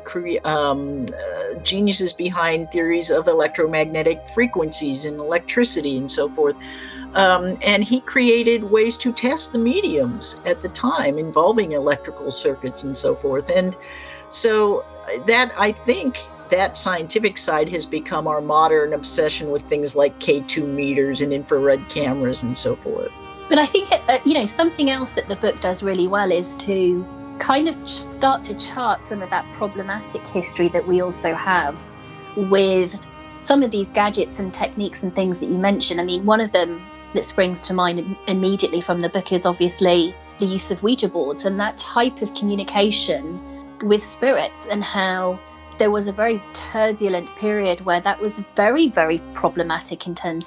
geniuses behind theories of electromagnetic frequencies and electricity and so forth. And he created ways to test the mediums at the time involving electrical circuits and so forth. And so that, I think, that scientific side has become our modern obsession with things like K2 meters and infrared cameras and so forth. But I think, something else that the book does really well is to kind of start to chart some of that problematic history that we also have with some of these gadgets and techniques and things that you mentioned. I mean, one of them that springs to mind immediately from the book is obviously the use of Ouija boards and that type of communication with spirits, and how there was a very turbulent period where that was very, very problematic in terms of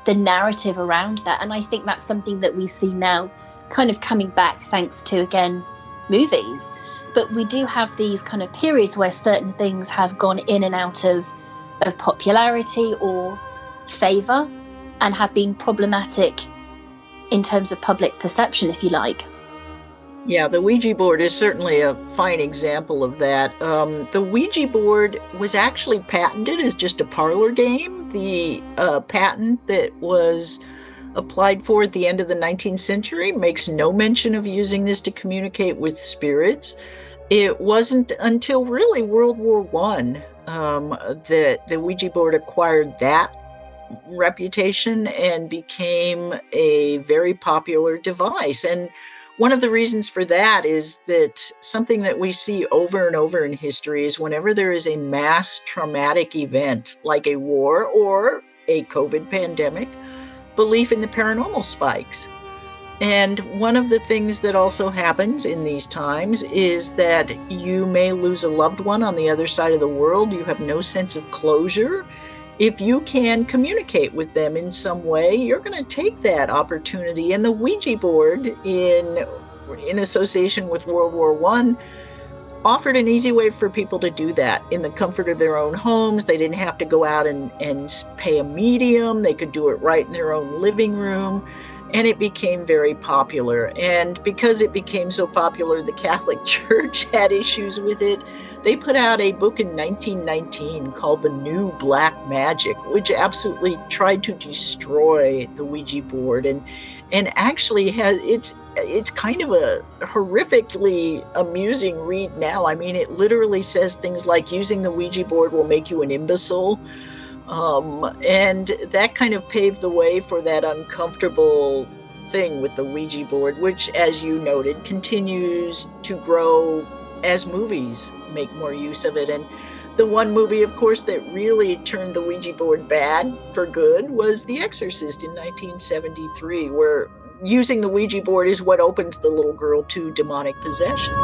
the narrative around that. And I think that's something that we see now kind of coming back thanks to, again, movies. But we do have these kind of periods where certain things have gone in and out of popularity or favour and have been problematic in terms of public perception, if you like. Yeah, the Ouija board is certainly a fine example of that. The Ouija board was actually patented as just a parlor game. The patent that was applied for at the end of the 19th century makes no mention of using this to communicate with spirits. It wasn't until really World War I that the Ouija board acquired that reputation and became a very popular device. And one of the reasons for that is that something that we see over and over in history is whenever there is a mass traumatic event like a war or a COVID pandemic, belief in the paranormal spikes. And one of the things that also happens in these times is that you may lose a loved one on the other side of the world. You have no sense of closure. If you can communicate with them in some way, you're going to take that opportunity. And the Ouija board, in association with World War I, offered an easy way for people to do that in the comfort of their own homes. They didn't have to go out and pay a medium. They could do it right in their own living room. And it became very popular. And because it became so popular, the Catholic Church had issues with it. They put out a book in 1919 called The New Black Magic, which absolutely tried to destroy the Ouija board, and actually it's kind of a horrifically amusing read now. I mean, it literally says things like using the Ouija board will make you an imbecile. And that kind of paved the way for that uncomfortable thing with the Ouija board, which, as you noted, continues to grow as movies make more use of it. And the one movie, of course, that really turned the Ouija board bad for good was The Exorcist in 1973, where using the Ouija board is what opens the little girl to demonic possession.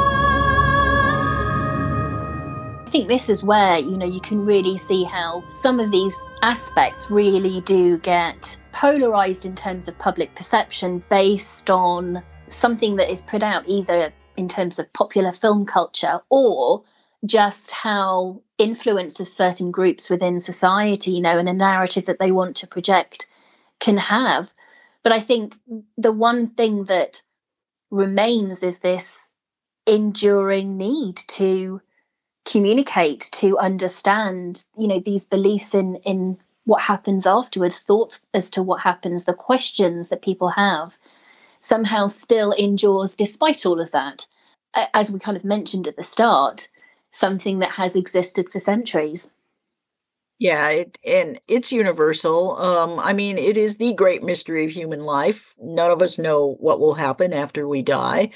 I think this is where, you can really see how some of these aspects really do get polarized in terms of public perception based on something that is put out either in terms of popular film culture or just how influence of certain groups within society, and a narrative that they want to project can have. But I think the one thing that remains is this enduring need to communicate, to understand, these beliefs in what happens afterwards, thoughts as to what happens, the questions that people have, somehow still endures despite all of that. As we kind of mentioned at the start, something that has existed for centuries. Yeah, and it's universal. I mean, it is the great mystery of human life. None of us know what will happen after we die.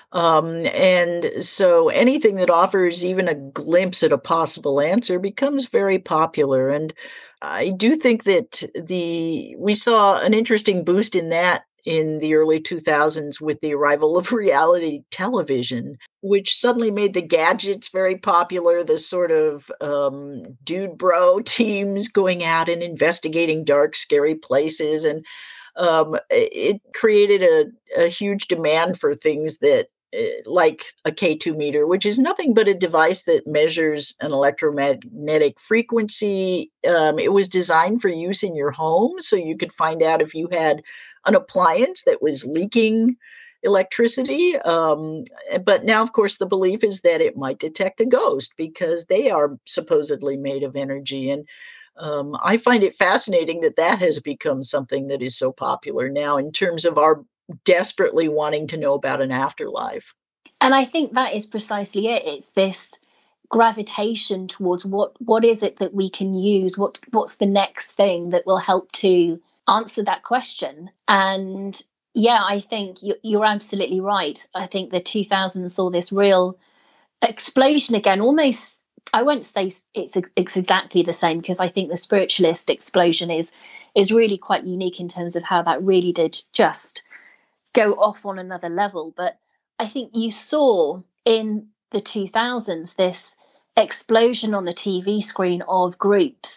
And so anything that offers even a glimpse at a possible answer becomes very popular. And I do think that we saw an interesting boost in that in the early 2000s with the arrival of reality television, which suddenly made the gadgets very popular, the sort of dude bro teams going out and investigating dark, scary places. And it created a huge demand for things that like a K2 meter, which is nothing but a device that measures an electromagnetic frequency. It was designed for use in your home, so you could find out if you had an appliance that was leaking electricity. But now, of course, the belief is that it might detect a ghost because they are supposedly made of energy. And I find it fascinating that has become something that is so popular now in terms of our desperately wanting to know about an afterlife. And I think that is precisely it. It's this gravitation towards what is it that we can use? What's the next thing that will help to answer that question? And yeah, I think you're absolutely right. I think the 2000s saw this real explosion again, almost. I won't say it's exactly the same, because I think the spiritualist explosion is really quite unique in terms of how that really did just go off on another level. But I think you saw in the 2000s this explosion on the TV screen of groups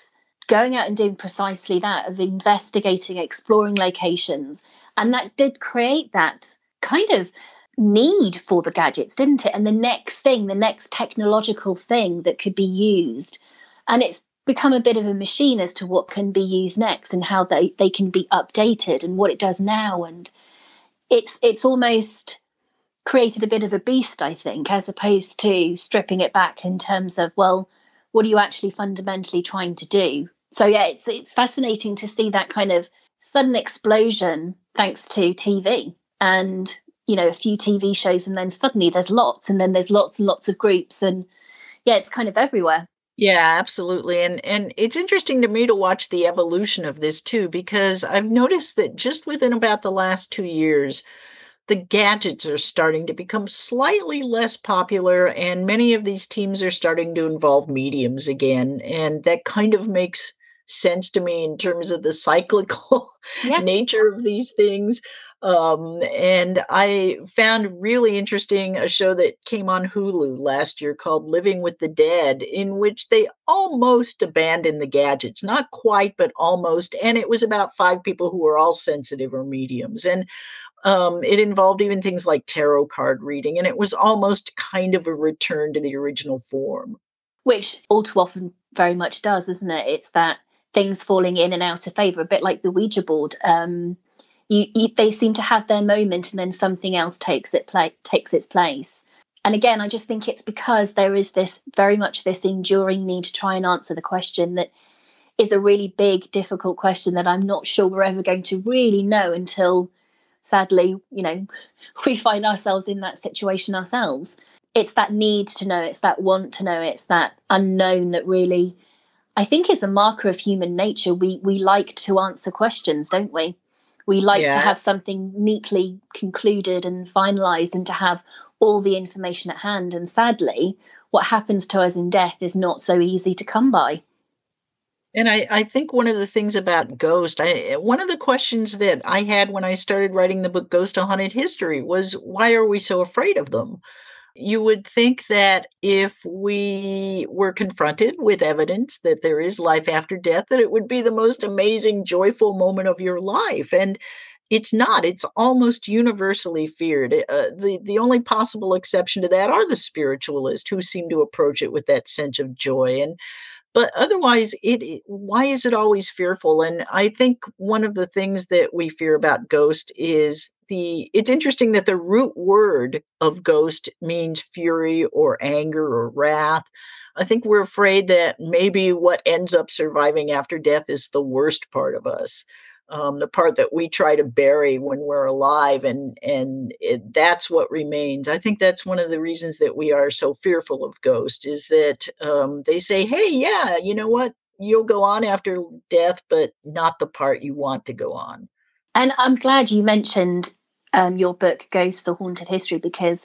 going out and doing precisely that, of investigating, exploring locations. And that did create that kind of need for the gadgets, didn't it? And the next technological thing that could be used. And it's become a bit of a machine as to what can be used next and how they can be updated and what it does now. And it's almost created a bit of a beast, I think, as opposed to stripping it back in terms of, well, what are you actually fundamentally trying to do? So yeah, it's fascinating to see that kind of sudden explosion thanks to TV and, a few TV shows, and then suddenly there's lots, and then there's lots and lots of groups, and yeah, it's kind of everywhere. Yeah, absolutely. And it's interesting to me to watch the evolution of this too, because I've noticed that just within about the last 2 years, the gadgets are starting to become slightly less popular, and many of these teams are starting to involve mediums again. And that kind of makes sense to me in terms of the cyclical Yeah. nature of these things. And I found really interesting a show that came on Hulu last year called Living with the Dead, in which they almost abandoned the gadgets, not quite, but almost. And it was about 5 people who were all sensitive or mediums. And it involved even things like tarot card reading, and it was almost kind of a return to the original form. Which all too often very much does, isn't it? It's that things falling in and out of favor, a bit like the Ouija board. They seem to have their moment, and then something else takes its place. And again, I just think it's because there is this very much this enduring need to try and answer the question that is a really big, difficult question that I'm not sure we're ever going to really know until, sadly, we find ourselves in that situation ourselves. It's that need to know, it's that want to know, it's that unknown that really, I think, is a marker of human nature. We like to answer questions, don't we? We like to have something neatly concluded and finalized, and to have all the information at hand. And sadly, what happens to us in death is not so easy to come by. And I think one of the things about Ghost, one of the questions that I had when I started writing the book Ghost: A Haunted History was, why are we so afraid of them? You would think that if we were confronted with evidence that there is life after death, that it would be the most amazing, joyful moment of your life. And it's not. It's almost universally feared. The only possible exception to that are the spiritualists, who seem to approach it with that sense of joy. But otherwise, why is it always fearful? And I think one of the things that we fear about ghost is it's interesting that the root word of ghost means fury or anger or wrath. I think we're afraid that maybe what ends up surviving after death is the worst part of us. The part that we try to bury when we're alive, and that's what remains. I think that's one of the reasons that we are so fearful of ghosts, is that they say, hey, yeah, you know what? You'll go on after death, but not the part you want to go on. And I'm glad you mentioned your book, Ghost: A Haunted History, because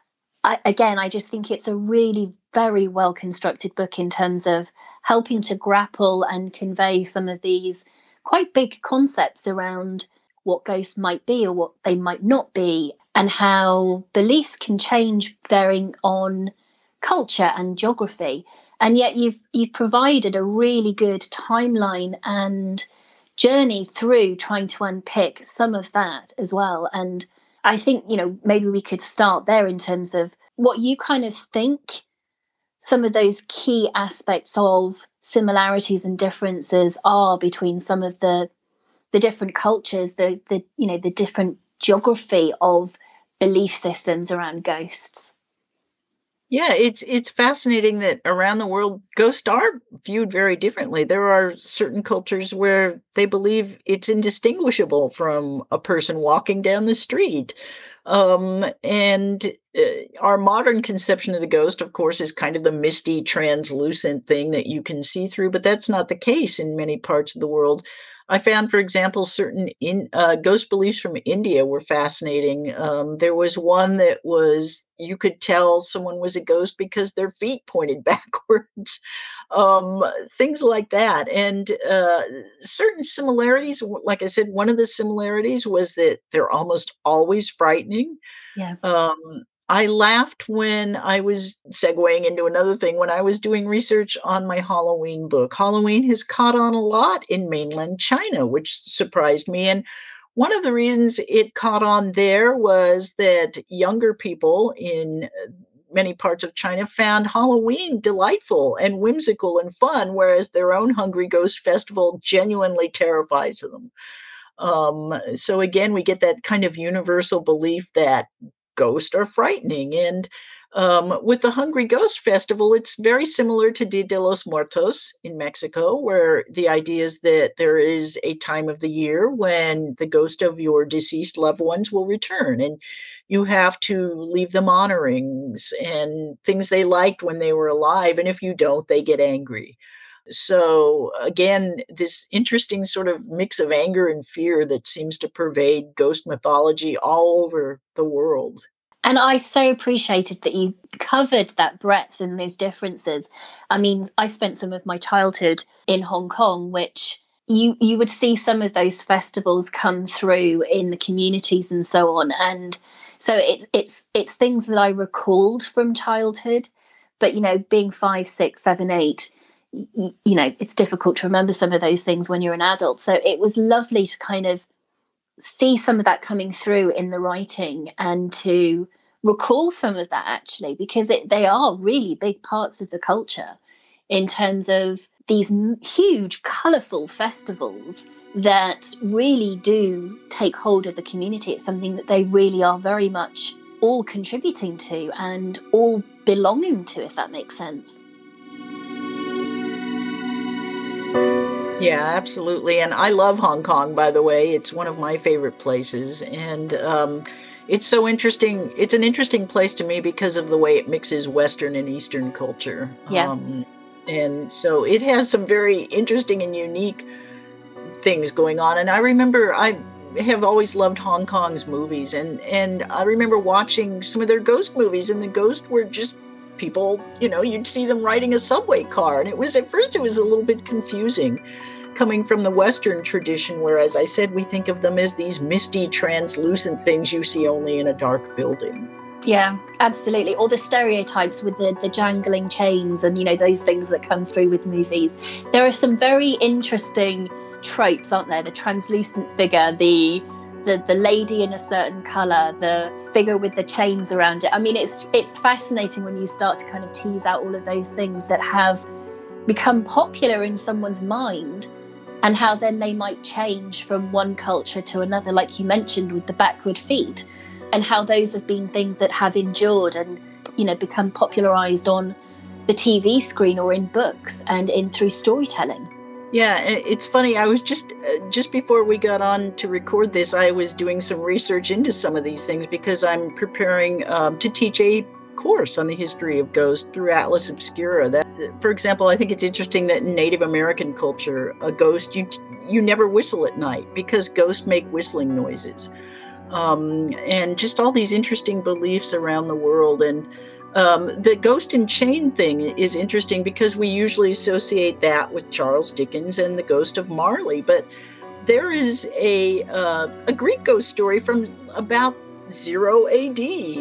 I just think it's a really very well constructed book in terms of helping to grapple and convey some of these quite big concepts around what ghosts might be or what they might not be, and how beliefs can change varying on culture and geography. And yet you've provided a really good timeline and journey through trying to unpick some of that as well. And I think, maybe we could start there in terms of what you kind of think some of those key aspects of similarities and differences are between some of the different cultures, the different geography of belief systems around ghosts. Yeah, it's fascinating that around the world, ghosts are viewed very differently. There are certain cultures where they believe it's indistinguishable from a person walking down the street. And our modern conception of the ghost, of course, is kind of the misty, translucent thing that you can see through, but that's not the case in many parts of the world. I found, for example, certain ghost beliefs from India were fascinating. There was one that was, you could tell someone was a ghost because their feet pointed backwards, things like that. And certain similarities, like I said, one of the similarities was that they're almost always frightening. Yeah. I laughed when I was segueing into another thing when I was doing research on my Halloween book. Halloween has caught on a lot in mainland China, which surprised me. And one of the reasons it caught on there was that younger people in many parts of China found Halloween delightful and whimsical and fun, whereas their own Hungry Ghost Festival genuinely terrifies them. So again, we get that kind of universal belief that ghosts are frightening. And with the Hungry Ghost Festival, it's very similar to Dia de los Muertos in Mexico, where the idea is that there is a time of the year when the ghost of your deceased loved ones will return. And you have to leave them honorings and things they liked when they were alive. And if you don't, they get angry. So again, this interesting sort of mix of anger and fear that seems to pervade ghost mythology all over the world. And I so appreciated that you covered that breadth and those differences. I mean, I spent some of my childhood in Hong Kong, which you would see some of those festivals come through in the communities and so on. And so it's things that I recalled from childhood. But, being 5, 6, 7, 8, it's difficult to remember some of those things when you're an adult. So it was lovely to kind of see some of that coming through in the writing and to recall some of that actually, because they are really big parts of the culture in terms of these huge, colourful festivals that really do take hold of the community. It's something that they really are very much all contributing to and all belonging to, if that makes sense. Yeah, absolutely. And I love Hong Kong, by the way. It's one of my favorite places. And it's so interesting. It's an interesting place to me because of the way it mixes Western and Eastern culture. Yeah. And so it has some very interesting and unique things going on. And I remember I have always loved Hong Kong's movies. And I remember watching some of their ghost movies, and the ghosts were just people, you'd see them riding a subway car. And at first it was a little bit confusing coming from the Western tradition, where, as I said, we think of them as these misty, translucent things you see only in a dark building. Yeah, absolutely. Or the stereotypes with the jangling chains and, those things that come through with movies. There are some very interesting tropes, aren't there? The translucent figure, the lady in a certain colour, the figure with the chains around it. I mean, it's fascinating when you start to kind of tease out all of those things that have become popular in someone's mind and how then they might change from one culture to another, like you mentioned with the backward feet, and how those have been things that have endured and, become popularised on the TV screen or in books and through storytelling. Yeah, it's funny. I was just before we got on to record this, I was doing some research into some of these things because I'm preparing to teach a course on the history of ghosts through Atlas Obscura. That, for example, I think it's interesting that in Native American culture, a ghost, you never whistle at night because ghosts make whistling noises. And just all these interesting beliefs around the world. And the ghost in chain thing is interesting because we usually associate that with Charles Dickens and the Ghost of Marley, but there is a Greek ghost story from about 0 AD,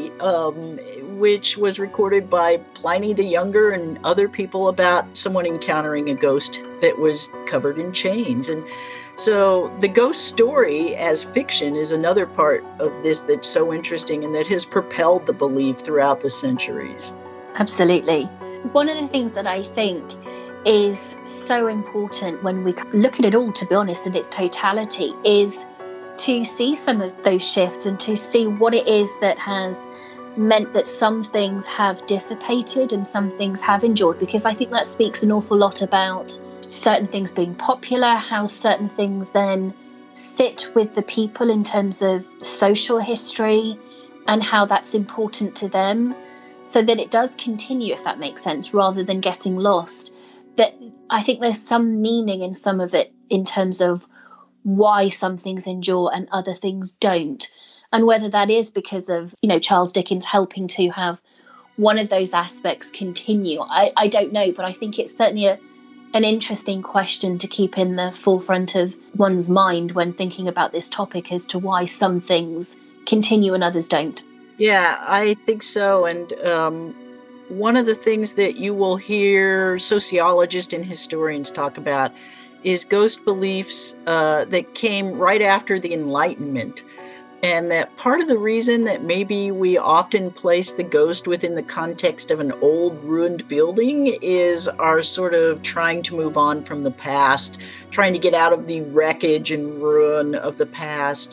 which was recorded by Pliny the Younger and other people about someone encountering a ghost that was covered in chains. And so the ghost story as fiction is another part of this that's so interesting and that has propelled the belief throughout the centuries. Absolutely. One of the things that I think is so important when we look at it all, to be honest, in its totality, is to see some of those shifts and to see what it is that has meant that some things have dissipated and some things have endured, because I think that speaks an awful lot about certain things being popular, how certain things then sit with the people in terms of social history and how that's important to them, so that it does continue, if that makes sense, rather than getting lost. That I think there's some meaning in some of it in terms of why some things endure and other things don't. And whether that is because of, Charles Dickens helping to have one of those aspects continue, I don't know, but I think it's certainly an interesting question to keep in the forefront of one's mind when thinking about this topic as to why some things continue and others don't. Yeah, I think so. And one of the things that you will hear sociologists and historians talk about is ghost beliefs that came right after the Enlightenment. And that part of the reason that maybe we often place the ghost within the context of an old ruined building is our sort of trying to move on from the past, trying to get out of the wreckage and ruin of the past.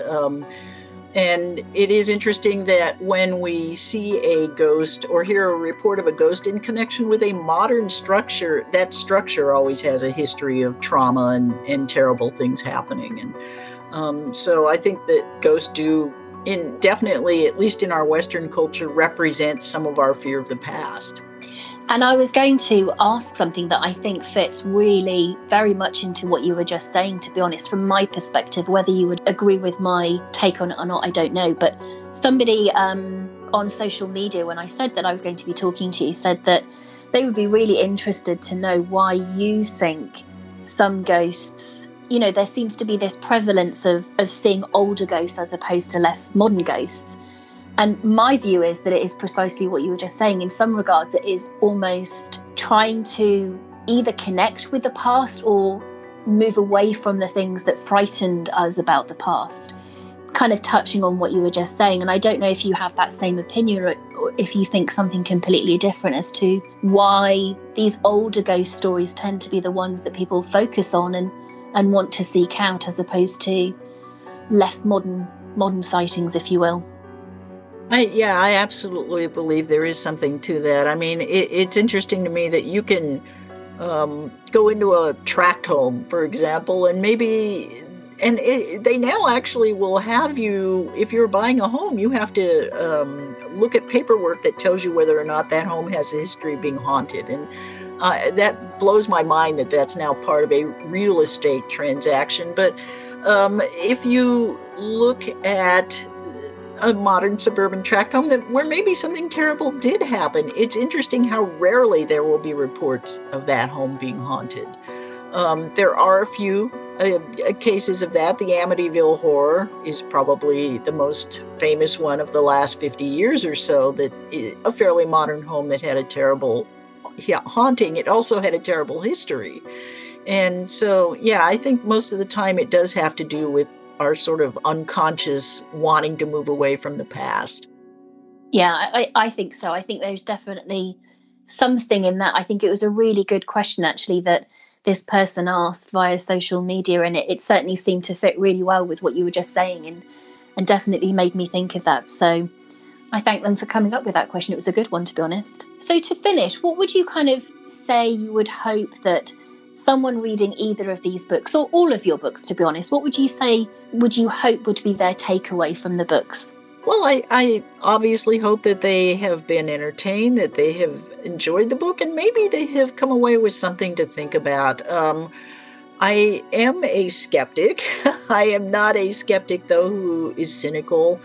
And it is interesting that when we see a ghost or hear a report of a ghost in connection with a modern structure, that structure always has a history of trauma and terrible things happening. And so I think that ghosts do, definitely, at least in our Western culture, represent some of our fear of the past. And I was going to ask something that I think fits really very much into what you were just saying, to be honest, from my perspective. Whether you would agree with my take on it or not, I don't know. But somebody on social media, when I said that I was going to be talking to you, said that they would be really interested to know why you think some ghosts, there seems to be this prevalence of seeing older ghosts as opposed to less modern ghosts. And my view is that it is precisely what you were just saying. In some regards, it is almost trying to either connect with the past or move away from the things that frightened us about the past, kind of touching on what you were just saying. And I don't know if you have that same opinion or if you think something completely different as to why these older ghost stories tend to be the ones that people focus on and want to seek out, as opposed to less modern sightings, if you will. I absolutely believe there is something to that. I mean, it's interesting to me that you can go into a tract home, for example, and maybe, they now actually will have you, if you're buying a home, you have to look at paperwork that tells you whether or not that home has a history of being haunted. And that blows my mind that that's now part of a real estate transaction. But if you look at a modern suburban tract home where maybe something terrible did happen, it's interesting how rarely there will be reports of that home being haunted. There are a few cases of that. The Amityville Horror is probably the most famous one of the last 50 years or so, that a fairly modern home that had a terrible haunting. It also had a terrible history. And so, I think most of the time it does have to do with our sort of unconscious wanting to move away from the past. Yeah, I think so. I think there's definitely something in that. I think it was a really good question, actually, that this person asked via social media, and it certainly seemed to fit really well with what you were just saying, and definitely made me think of that. So I thank them for coming up with that question. It was a good one, to be honest. So to finish, what would you kind of say you would hope that someone reading either of these books, or all of your books, to be honest, what would you say, would you hope would be their takeaway from the books? Well, I obviously hope that they have been entertained, that they have enjoyed the book, and maybe they have come away with something to think about. I am a skeptic. I am not a skeptic, though, who is cynical.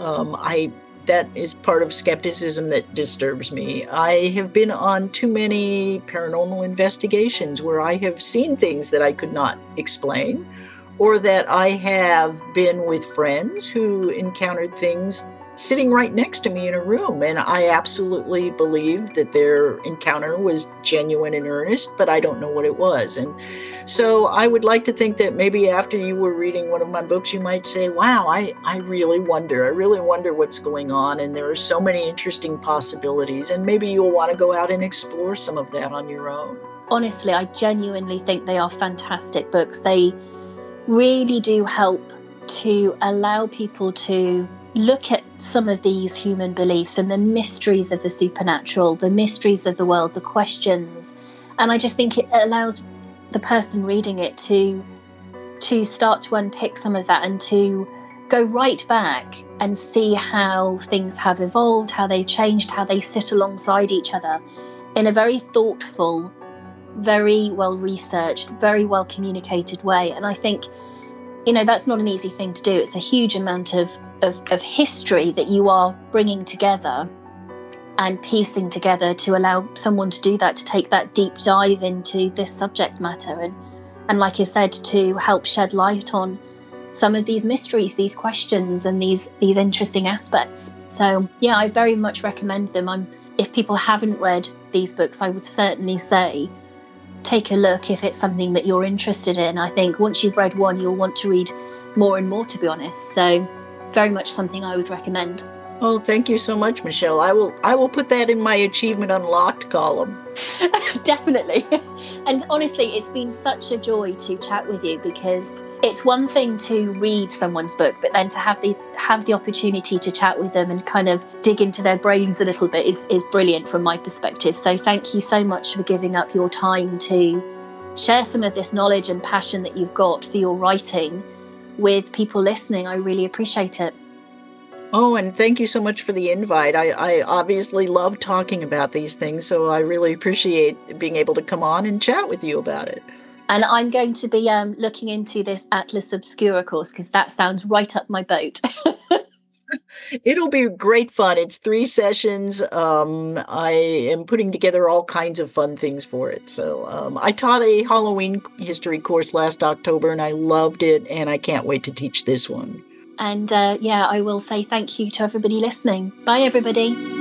That is part of skepticism that disturbs me. I have been on too many paranormal investigations where I have seen things that I could not explain, or that I have been with friends who encountered things sitting right next to me in a room, and I absolutely believed that their encounter was genuine and earnest, but I don't know what it was. And so I would like to think that maybe after you were reading one of my books, you might say, wow, I really wonder what's going on, and there are so many interesting possibilities, and maybe you'll want to go out and explore some of that on your own. Honestly, I genuinely think they are fantastic books. They really do help to allow people to look at some of these human beliefs and the mysteries of the supernatural, the mysteries of the world, the questions. And I just think it allows the person reading it to start to unpick some of that and to go right back and see how things have evolved, how they've changed, how they sit alongside each other in a very thoughtful, very well researched, very well communicated way. And I think, that's not an easy thing to do. It's a huge amount of history that you are bringing together and piecing together to allow someone to do that, to take that deep dive into this subject matter. And like I said, to help shed light on some of these mysteries, these questions, and these interesting aspects. So yeah, I very much recommend them. If people haven't read these books, I would certainly say take a look if it's something that you're interested in. I think once you've read one, you'll want to read more and more, to be honest. So very much something I would recommend. Oh, thank you so much, Michelle. I will put that in my achievement unlocked column. Definitely. And honestly, it's been such a joy to chat with you, because it's one thing to read someone's book, but then to have the opportunity to chat with them and kind of dig into their brains a little bit is brilliant from my perspective. So thank you so much for giving up your time to share some of this knowledge and passion that you've got for your writing with people listening. I really appreciate it. Oh, and thank you so much for the invite. I obviously love talking about these things, so I really appreciate being able to come on and chat with you about it. And I'm going to be looking into this Atlas Obscura course, because that sounds right up my boat. It'll be great fun. It's 3 sessions. I am putting together all kinds of fun things for it. So I taught a Halloween history course last October, and I loved it, and I can't wait to teach this one. And I will say thank you to everybody listening. Bye, everybody.